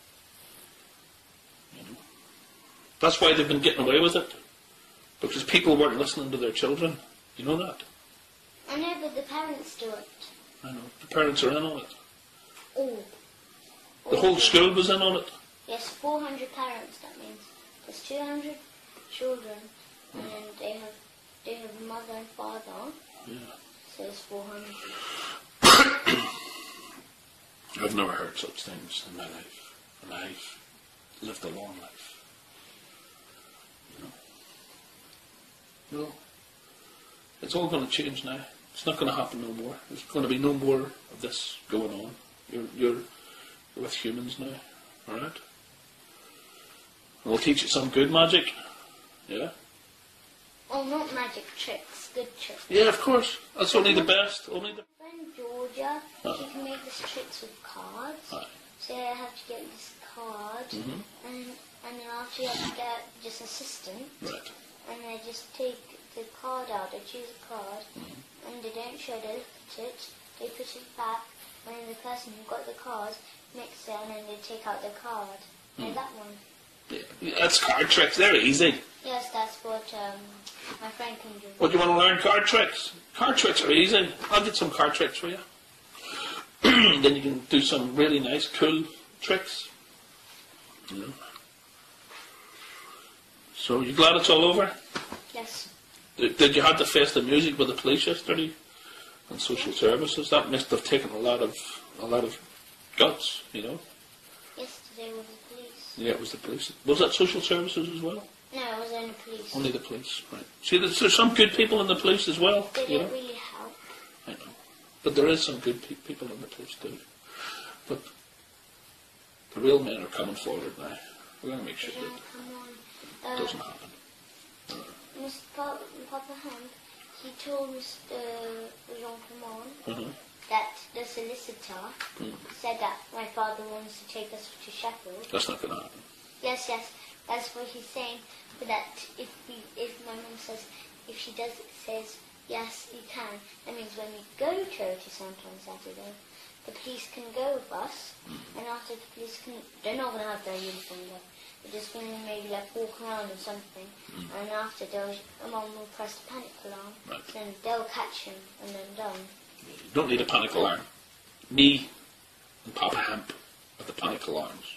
You know? That's why they've been getting away with it. Because people weren't listening to their children. You know that? I know, but the parents do it. I know. The parents are in on it. All. The whole school was in on it. Yes, 400 parents. That means there's 200 children, and then they have a mother and father. Yeah. So it's 400. I've never heard such things in my life, and I've lived a long life. No, it's all going to change now. It's not going to happen no more. There's going to be no more of this going on. You're with humans now, all right? And we'll teach you some good magic. Yeah. Oh, not magic tricks, good tricks. Yeah, of course. That's only the best. Only the. Friend Georgia, she can make these tricks with cards. Aye. So I have to get this card, and then after you have to get just assistant, Right. and I just take the card out. I choose a card, and they don't show they look at it. They put it back, and then the person who got the card mix it, and then they take out the card. Like that one. Yeah, that's card tricks. They're easy. Yes, that's what my friend can do. What, do you want to learn card tricks? Card tricks are easy. I'll get some card tricks for you. Then you can do some really nice, cool tricks. You know. So, you glad it's all over? Yes. Did you have to face the music with the police yesterday and social services? That must have taken a lot of guts, you know. Yesterday was the police. Yeah, it was the police. Was that social services as well? No, it was only police. Only the police, right. See, there's some good people in the police as well. They you know? didn't really help. I know. But there is some good people in the police too. But the real men are coming forward now. We're going to make sure They that don't come on. it doesn't happen. Mr. Papa Hemp, he told Mr. Jean Clement Mhm. that the solicitor said that my father wants to take us to Sheffield. That's not going to happen. Yes, that's what he's saying. But that if my mum says, if she says yes, you can. That means when we go to Otisant on Saturday, the police can go with us, and after the police can, they're not going to have their uniform though. They're just going to maybe like walk around or something, and after mum will press the panic alarm, Right. then they'll catch him, and then done. You don't need a panic alarm. Me and Papa Hemp are the panic alarms.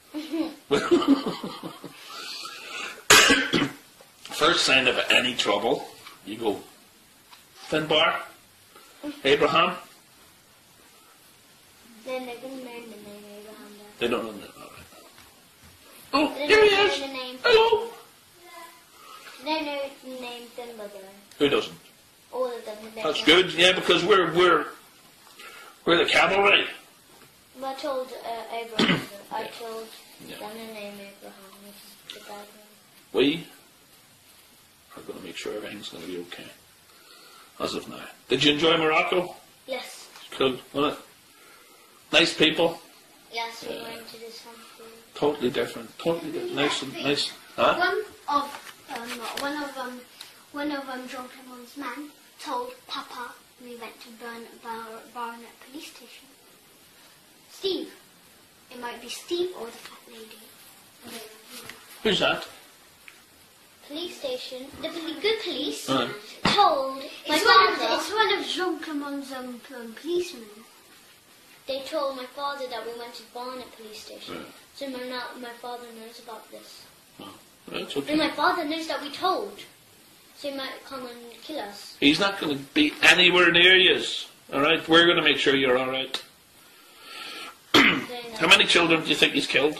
First sign of any trouble, you go, Finbar, Abraham. Then they're going to know the name Abraham there. They don't know that. All right. Oh, They here don't he know is. the name. Hello. They don't know the name Thimba though. Who doesn't? All of them. They That's don't. good. Yeah, because we're the cavalry. But I told Abraham, I told Yeah. them the name Abraham, which is the bad one. We are going to make sure everything's going to be okay. As of now. Did you enjoy Morocco? Yes, Cool, wasn't it? Nice people. yes, we Yeah. went to this country. Totally different. Totally different. Nice and nice. Huh? One of Jean Clement's men told Papa we went to Barnet police station. Steve. It might be Steve or the fat lady. Who's that? Police station. The good police Right. told my father. It's one of Jean Clement's policemen. They told my father that we went to Barnet police station. Right. So my father knows about this. Oh, that's And okay. my father knows that we told. So he might come and kill us. He's not going to be anywhere near you. All right? We're going to make sure you're all right. How many children do you think he's killed?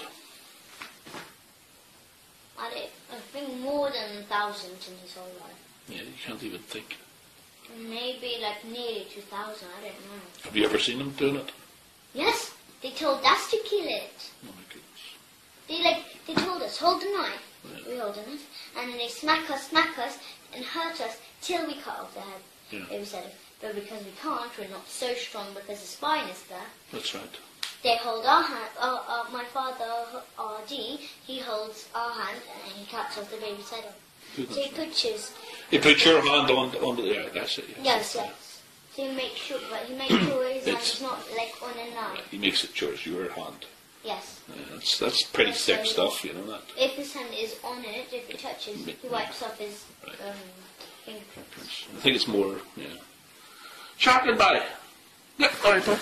I think more than 1,000 in his whole life. Yeah, you can't even think. Maybe like nearly 2,000, I don't know. Have you ever seen him doing it? Yes, they told us to kill it. Oh my goodness. They told us, hold the knife. Right. We hold the knife. And then they smack us, and hurt us till we cut off the head. Yeah. They said, but because we can't, we're not so strong because the spine is there. That's right. They hold our hand, my father, RD, he holds our hand and he cuts off the baby's head off. Goodness. So he pushes. You put your hand on the yeah, that's it. Yes, yes. So he makes sure, but he makes sure his hand It's- is not like on a knife. He makes it sure it's your hand. Yes. Yeah, that's pretty That's thick right. stuff, you know that. If his hand is on it, if it touches, he wipes off his fingerprints. I think it's more, yeah. Chocolate body. Yep, all right, bud.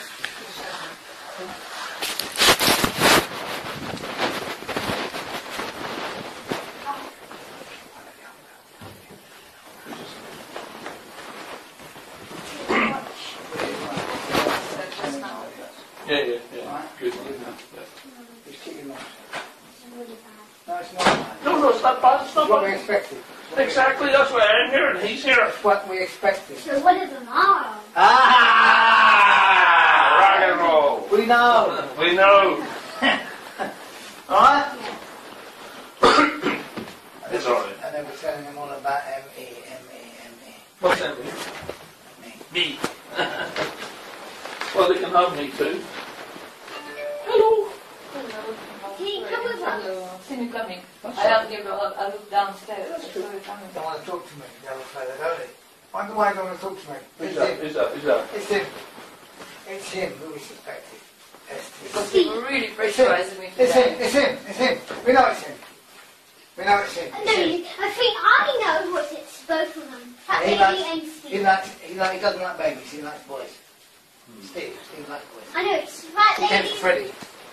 Yeah, yeah, yeah. Exactly, that's why I'm here and he's here. That's what we expected. So what is tomorrow? Rock and roll. We know. We know. Alright? It's alright. And then we're telling them all about M-E. What's that mean? Me. Well, they can have me too. Hello. Can you come with us? Hello. See me coming. I have to give a look downstairs. So we're coming. Don't want to talk to me, the other fella, don't they? Wonder why they don't want to talk to me. Who's It's that? him. Who's that? Who's that? It's him. It's him who we suspected. Because they were really It's him. pressurizing me It's him. today. It's him. It's him. We know it's him. We know it's him. I It's him. think I know what it's both of them. Fat He Lady likes- and He Steve. he doesn't like babies. He likes boys. Steve likes boys. I know it's Fat He came Lady. for Freddie.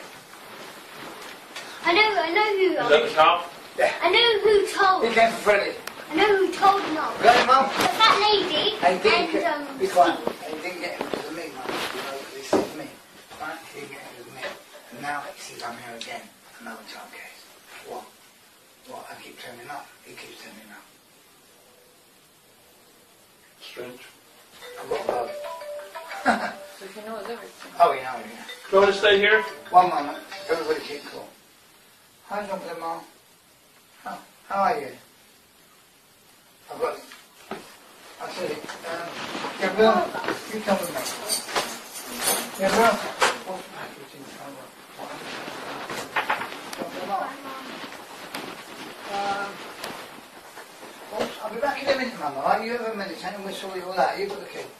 I know Is that the who. cop? I know who told. He came for Freddie. I know who told no. Got him, Mum? The Fat Lady And he didn't and be quiet. Steve. And he didn't get him because of me, Mum. You know, this is me. Right? He didn't get him because of me. And now he sees I'm here again. Another child case. What? What? I keep turning up. He keeps turning up. Strange. I've got a bug. So he knows everything. Oh, yeah, yeah. Do you want to stay here? One moment. Everybody keep cool. Hi, Uncle Mom. How are you? I've got it. I'll tell you. Gabriel, you come with me. Gabriel, what's the package in front of Uncle Mom? I'll be back in a minute, Mum. All right? You have a minute, and we'll sort it all out. You've got the key.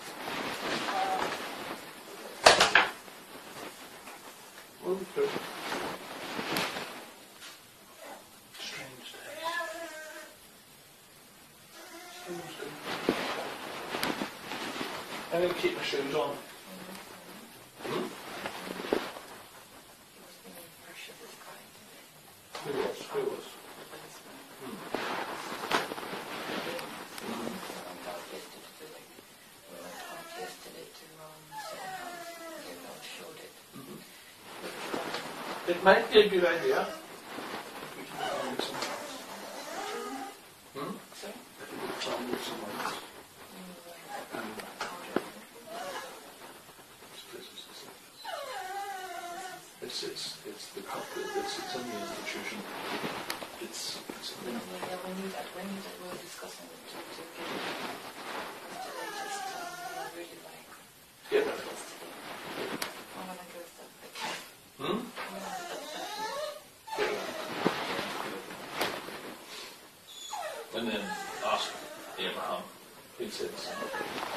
Okay. Strange day. Strange day. I'm going to keep my shoes on. Hmm? Who was? Who was? It might be a good idea. We can try with someone else. Hmm? Sorry? If we could try with someone else. It's the culprit. It's in the institution. It's We need that. We're discussing it to get the latest. Really like yeah. yesterday. I'm gonna give that back. Hmm? I'm gonna give that back. And then ask Abraham. He'd say the same.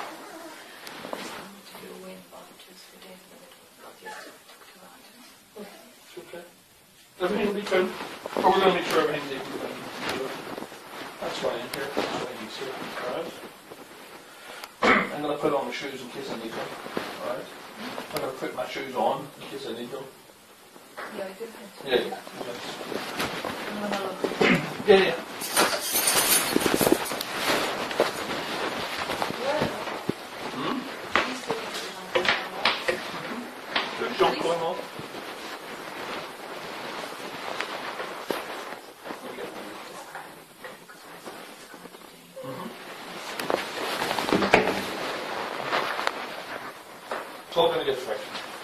To do a win vouchers for days when it got yesterday. Took 2 hours. It's okay. Everything will be good. But we're going to make sure everything's equal. That's why I'm here. That's why he's here. Alright? I'm going to put on my shoes in case I need them. Alright? I'm going to put my shoes on in case I need them. Yeah, I did. Yeah. I'm gonna look. Yeah. Hmm? There's jump going on. It's all going to get fixed.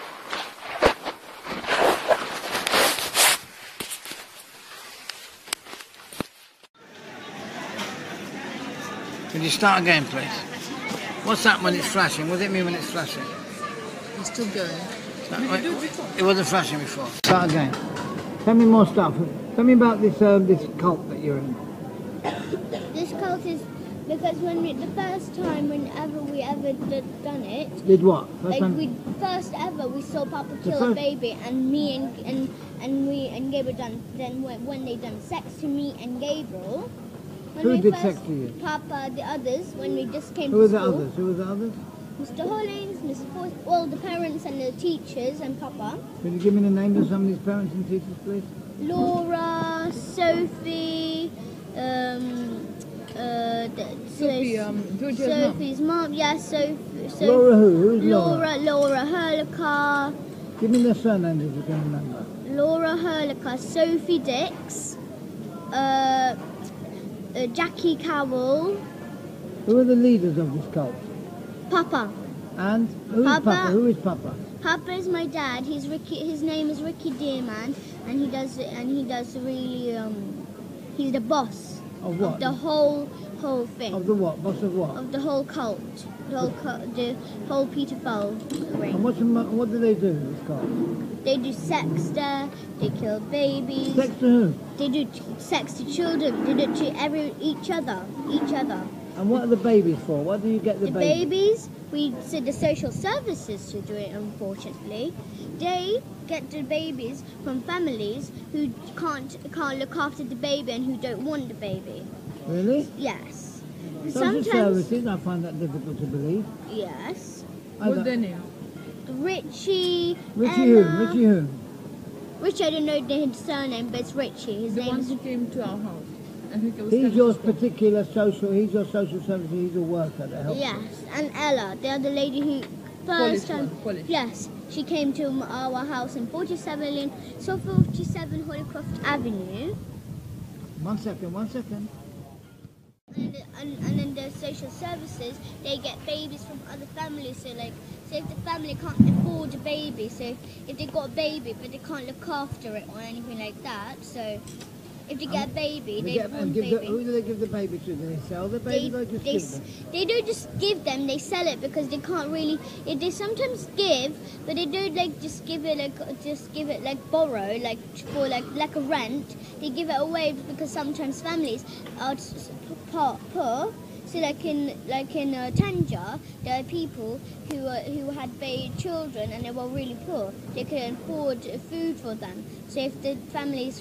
Could you start again, please? What's that when it's flashing? What does it mean when it's flashing? It's still going. It wasn't flashing before. Start again. Tell me more stuff. Tell me about this this cult that you're in. This cult is because the first time whenever we ever done it, Did what? First time? we saw Papa kill first- a baby, and me and Gabriel done. Then when they done sex to me and Gabriel. When Who we did first, sex to you? Papa, the others, when we just came Who to were the school. others? Who were the others? Mr. Hollings, Mr. Force, well, the parents and the teachers and Papa. Could you give me the names of some of these parents and teachers, please? Laura, Sophie, Sophie's mom. Yeah, Sophie. Laura who? Who's Laura? Laura Herlicker. Give me their surnames if you can remember. Laura Herlicker, Sophie Dix, Jackie Carroll, Who are the leaders of this cult? Papa. And who is Papa. Papa? Who is Papa? Papa is my dad. He's Ricky. His name is Ricky Dearman, and he does really. He's the boss Of what? of the whole thing. Of the what? Boss of what? Of the whole cult. The whole Peter Fall And ring. what do they do in this cult? They do sex there. They kill babies. Sex to who? They do sex to children. They do it to each other. And what are the babies for? What do you get the The babies? babies, we send the social services to do it, unfortunately. They get the babies from families who can't look after the baby and who don't want the baby. Really? Yes. Social services, I find that difficult to believe. Yes. What's their name? Richie. Richie Ella. who? Richie who? Richie, I don't know his surname, but it's Richie. His The name ones is... who came to our house. And who was He's coming your to school. particular social, he's your social services, he's your worker that helps. Yes, and Ella, the other lady who first Polish time... one, Polish. Yes, she came to our house in 47 Holycroft Avenue. One second. And then the social services, they get babies from other families. So say if the family can't afford a baby, so if they got a baby but they can't look after it or anything like that, so if they get a baby, They they get, born and give baby. who do they give the baby to? Do they sell the baby or just give them? They don't just give them, they sell it because they can't really. They sometimes give, but they don't just give it like borrow, like for like a rent. They give it away because sometimes families are poor. So like in Tanja, there are people who had children and they were really poor. They couldn't afford food for them. So if the families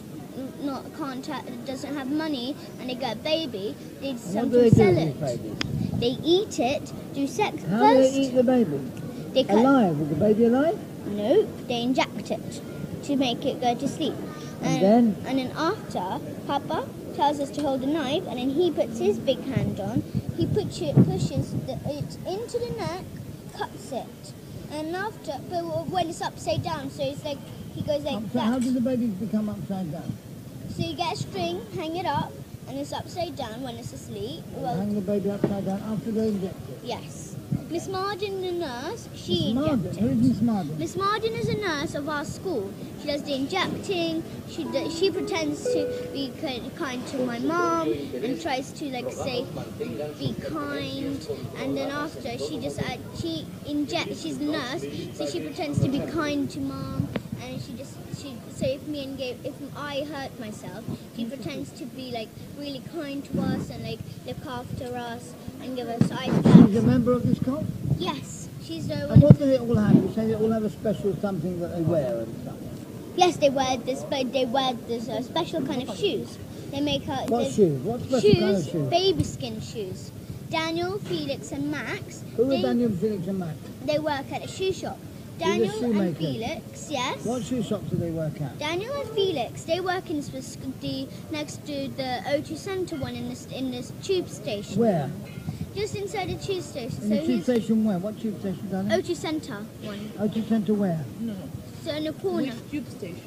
doesn't have money and they get a baby, they And what do sometimes they do sell with it. these babies? They eat it, do sex How first. do they eat the baby? They cut. Alive? Is the baby alive? No, they inject it to make it go to sleep. And then after, Papa tells us to hold the knife, and then he puts his big hand on. He pushes it into the neck, cuts it, and after, but when it's upside down, so it's like he goes like So how that. do the babies become upside down? So you get a string, hang it up, and it's upside down when it's asleep. Well, Hang the baby upside down after they inject it. yes. Miss Margin, the nurse, she Miss Marden. injected. Who is Miss Marden? Miss Martin is a nurse of our school. She does the injecting. She pretends to be kind to my mom and tries to say be kind. And then after she injects. She's the nurse, so she pretends to be kind to mom. And so if I hurt myself, she pretends to be really kind to us and look after us and give us ice She's a packs. member of this cult? Yes, she's the And what do they all have? You say they all have a special something that they wear and stuff. Yes, they wear this special kind of shoes. They make What shoes? What special kind of shoes? baby skin shoes. Daniel, Felix, and Max. Who are they, Daniel, Felix and Max? They work at a shoe shop. These are Daniel and shoemakers. Felix, yes. What shoe shops do they work at? Daniel and Felix, they work in the next to the O2 Centre one in this tube station. Where? Just inside the tube station. In the tube station where? What tube station, darling? O2 Centre one. O2 Centre where? No. So in the corner. Which tube station?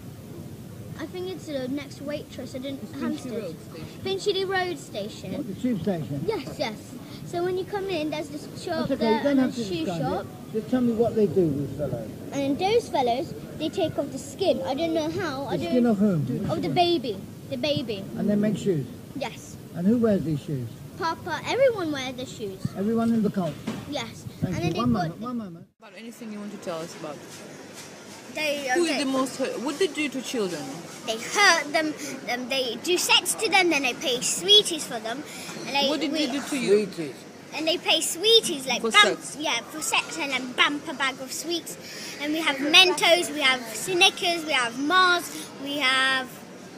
I think it's the next Waitress. I didn't. Finchley Hampstead. Road station. Finchley Road Station. What, the tube station? Yes. So when you come in, there's this shop That's okay, there you don't and a have to shoe describe shop. it. Just tell me what they do, these fellows. And those fellows, they take off the skin. I don't know how. The skin of whom? Of the baby. The baby. And they make shoes. Yes. And who wears these shoes? Papa. Everyone wears the shoes. Everyone in the cult. Yes. Thank and you. then One moment. About anything you want to tell us about. They Who is the most hurt? What they do to children? they hurt them. They do sex to them. Then they pay sweeties for them. And What did they do to you? Sweeties. And they pay sweeties For sex? Yeah, for sex, and then bumper bag of sweets. And we have Mentos, we have Snickers, we have Mars, we have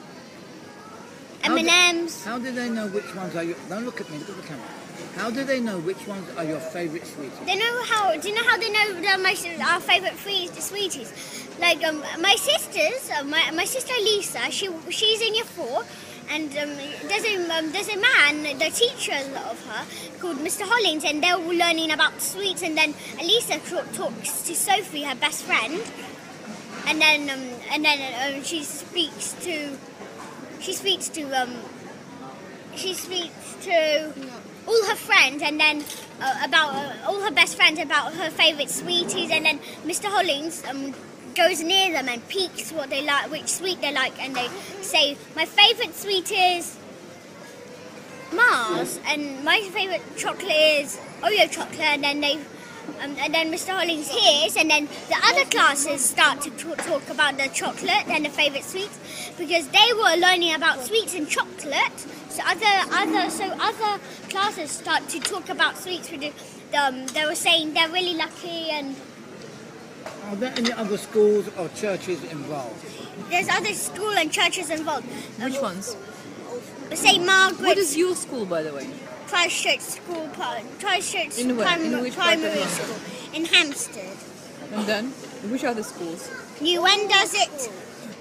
M&M's. How do they know which ones are your... Don't look at me, look at the camera. How do they know which ones are your favourite sweeties? Do you know how they know our favourite sweeties? Like my sisters, my sister Lisa, she's in year 4, and there's a man, the teacher of her, called Mr. Hollins, and they're all learning about sweets. And then Elisa talks to Sophie, her best friend, and then she speaks to she speaks to all her friends, and then about all her best friends about her favourite sweeties, and then Mr. Hollings goes near them and peeks what they like, which sweet they like, and they say, my favourite sweet is Mars, and my favourite chocolate is Oreo chocolate, and then Mr. Hollings hears, and then the other classes start to talk about the chocolate and the favourite sweets, because they were learning about sweets and chocolate. So other classes start to talk about sweets. They were saying they're really lucky, and Are there any other schools or churches involved? there's other school and churches involved. Which ones? St. Margaret's. What is your school, by the way? Christchurch School, Christchurch In where? In which part of Primary London? School in Hampstead. And then, which other schools? New End does it.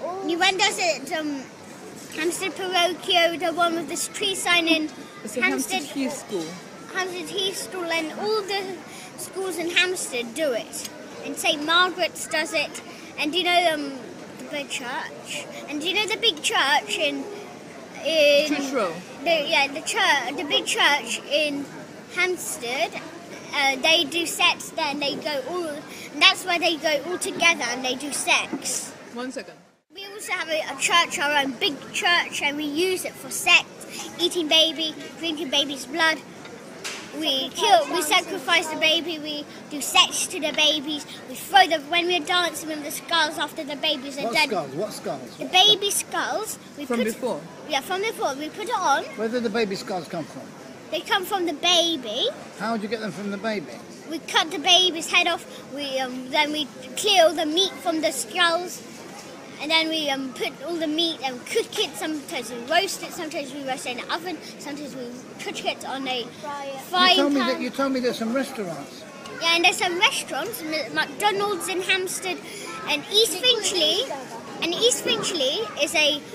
Hampstead Parochio, the one with the tree sign in It's a Hampstead Heath School. Hampstead Heath School, and all the schools in Hampstead do it. And St. Margaret's does it. And do you know the big church? And do you know the big church in Church Row. The big church in Hampstead? They do sets there, and they go all. And that's where they go all together and they do sex. 1 second. We also have a church, our own big church, and we use it for sex, eating baby, drinking baby's blood. We sacrifice the baby, we do sex to the babies, we throw when we're dancing with the skulls after the babies are dead. What skulls? The baby skulls. From before? Yeah, from before. We put it on. Where did the baby skulls come from? They come from the baby. How would you get them from the baby? We cut the baby's head off. Then we clear all the meat from the skulls. And then we put all the meat and cook it. Sometimes we roast it. Sometimes we roast it in the oven. Sometimes we cook it on a frying pan. You told me there's some restaurants. Yeah, and there's some restaurants. McDonald's in Hampstead and East Finchley. And East Finchley is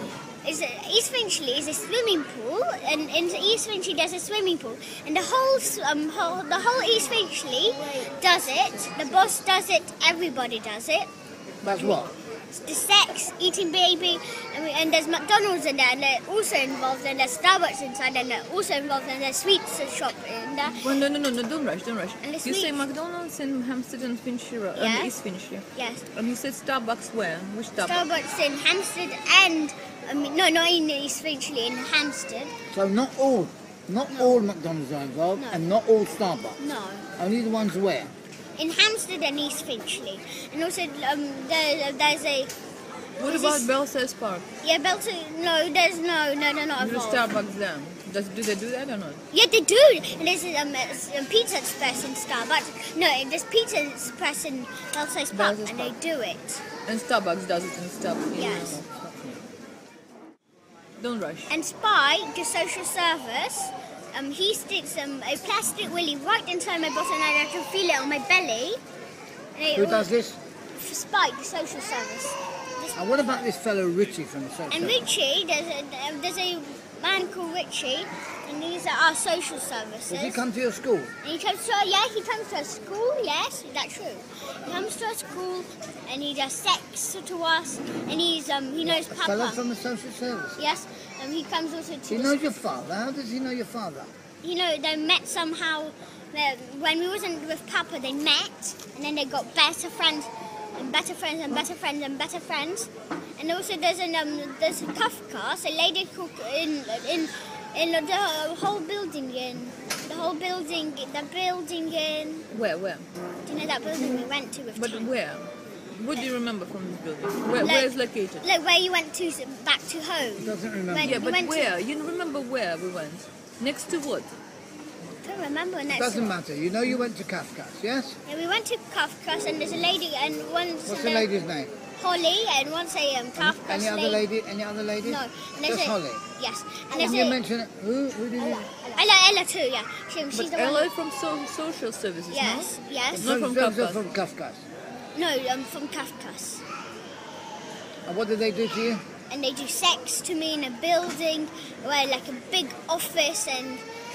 a swimming pool. And in East Finchley there's a swimming pool. And the whole East Finchley does it. The boss does it. Everybody does it. That's what? The sex, eating baby, and there's McDonald's in there, and they're also involved, and there's Starbucks inside, and they're also involved, and there's sweets shop in there. Well, no, don't rush. And the You say sweets. McDonald's in Hampstead and Finchley Road, Yes. East Finchley. Yes. And you said Starbucks where? Which Starbucks? Starbucks in Hampstead and, no, not in East Finchley, in Hampstead. So not all McDonald's are involved, No. and not all Starbucks. No. Only the ones where? In Hampstead and East Finchley. And also, there's a... What about Belsize Park? Yeah, Belton, no, they're not There's involved. Starbucks there. Do they do that or not? Yeah, they do. And there's Pizza Express in Starbucks. No, there's Pizza Express in Belsize Park, Belsize and Park. they do it. And Starbucks does it in Starbucks. Yes. Don't rush. And Spike, the social service, he sticks a plastic willy right inside my bottom, and I can feel it on my belly. And Who does this? Spike, the social service. And what about this fellow Richie from the social And Richie, there's a man called Richie, and these are our social services. Does he come to your school? And he comes to our school, yes, that's true. He comes to our school and he does sex to us, and he knows Papa. Fellow from the social service? Yes, and he comes also to He knows your father? How does he know your father? they met somehow. When we wasn't with Papa, they met, and then they got better friends, and better friends, and better friends, and better friends. And also there's a Kafka, a lady cook in the whole building in. Where? Do you know that building we went to with But Tim? where? What do you remember from this building? Where Like- is located? Like where you went to back to home. He doesn't remember. When Yeah, we but went where? You remember where we went? Next to what? I don't remember next. Doesn't matter. You know you went to Kafka's, yes? Yeah, we went to Kafka's, and there's a lady, and once What's the lady's name? Holly, and once a Kafka's Any other lady? Any other lady? No, and there's Just a, Holly. Yes, and Did there's you a mention it? Who did you? Ella too. Yeah, she's But the Ella one. from social services, Yes, no? yes. Not from Those are Kafka's. from Kafka's. No, from Kafka's. And what did they do to you? And they do sex to me in a building, where like a big office, and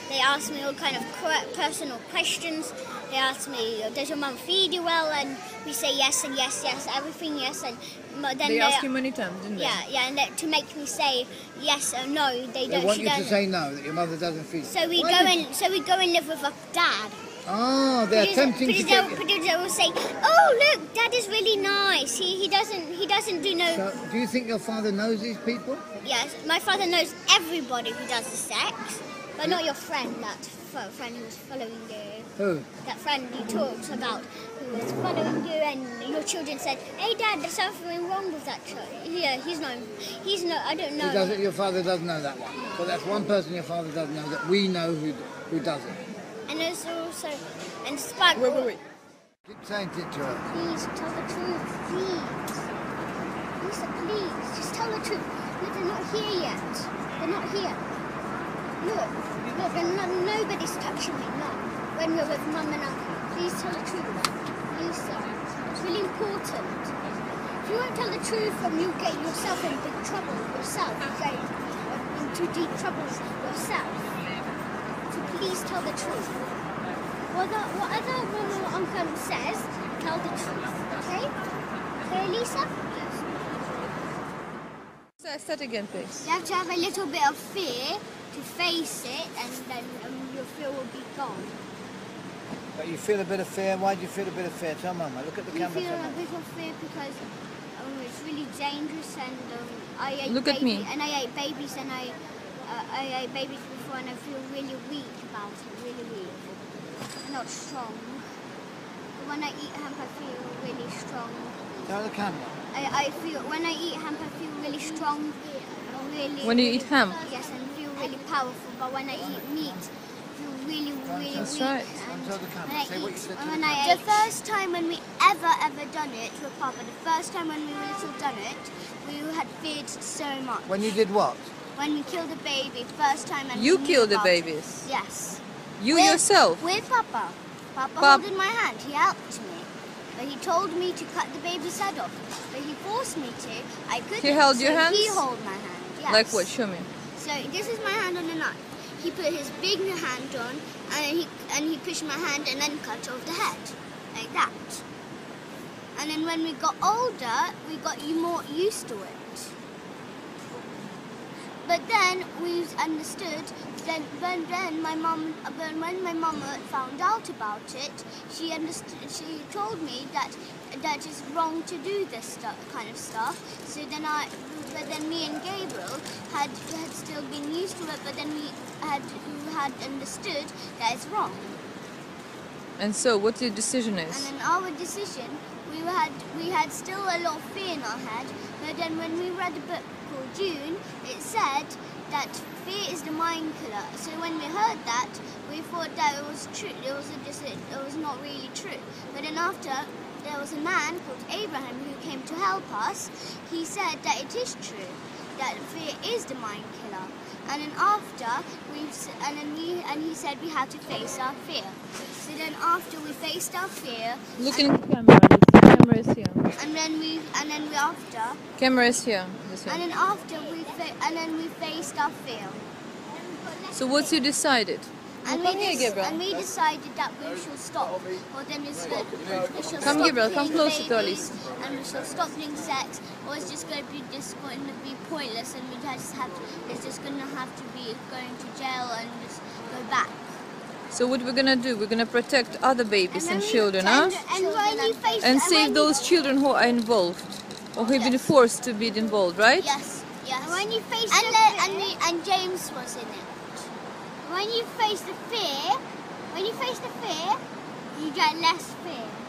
They ask me all kind of personal questions. They ask me, does your mum feed you well? And we say yes and yes, yes, everything yes. And then They asked you many times, didn't they? yeah, and to make me say yes or no, they don't. They want she you to doesn't. say no, that your mother doesn't feed you. So we go and live with a dad. Oh, they're attempting to get you. But they will say, oh look, Dad is really nice. He doesn't do no. So, do you think your father knows these people? Yes, my father knows everybody who does the sex, but not your friend. That friend who was following you. Who? That friend you talked about who was following you, and your children said, "Hey, Dad, there's something wrong with that child." Yeah, he's not. I don't know. Who does it? Your father doesn't know that one. So that's one person your father doesn't know that we know who does it. And there's also Spike. Wait. Keep saying it to her. Please tell the truth, please. Lisa, please, just tell the truth. Look, they're not here yet. They're not here. Look, nobody's touching me. No, when we're with Mum and Uncle, please tell the truth, Lisa. It's really important. If you won't tell the truth, then you'll get yourself in big trouble yourself. You'll get into deep troubles yourself. So please tell the truth. Whatever Mum or Uncle says, tell the truth, okay? Okay, Lisa? Say that again, please. You have to have a little bit of fear to face it, and then your fear will be gone. But you feel a bit of fear. Why do you feel a bit of fear? Tell Mama. Look at the You camera. feel Tell a Mama. bit of fear because it's really dangerous, and I ate Look at me. And I ate babies, and I ate babies before, and I feel really weak about it, really weak. Not strong. But when I eat hemp, I feel really strong. Tell the camera. I feel when I eat hemp, I feel really strong. Really. When you eat hemp? Yes, and feel really powerful. But when I eat meat, I feel really, really That's weak. right. And Tell the camera. when I Say what you eat, said to when the I camera. ate, the first time when we ever done it with Papa, the first time when we little done it, we had feared so much. When you did what? When we killed a baby, first time. And You we knew killed the about it. babies? Yes. You With- yourself? With Papa. Papa Pap- holding my hand. He helped me. But he told me to cut the baby's head off. But he forced me to. I couldn't. He held your so hands? He held my hand. Yes. Like what? Show me. So this is my hand on the knife. He put his big hand on, and he pushed my hand and then cut off the head, like that. And then when we got older, we got more used to it. But then we understood. When my mom found out about it, she understood. She told me that it's wrong to do this kind of stuff. So then me and Gabriel had still been used to it, but then we had understood that it's wrong. And so, what your decision And is? then our decision, we had still a lot of fear in our head. But then when we read a book called June, it said that fear is the mind killer. So when we heard that, we thought that it was true. It was not really true. But then after, there was a man called Abraham who came to help us. He said that it is true, that fear is the mind killer. And then after, he said we had to face our fear. So then after we faced our fear, Look in the camera. The camera is here. and then we after, Camera is here. This and one. then after we faced our fear. So, what you decided? And Come here, Gabriel. And we decided that we should stop. Or then we should Come, stop Gabriel, come killing closer to babies, Alice. and we should stop doing sex, or it's just going to be pointless, and it's just going to have to be going to jail and just go back. So, what we're gonna do? We're gonna protect other babies and then we children, pretend- huh? And when you face And and save when those children who are involved or who've been Yes. forced to be involved, right? Yes. And when you face and James was in it. When you face the fear, you get less fear.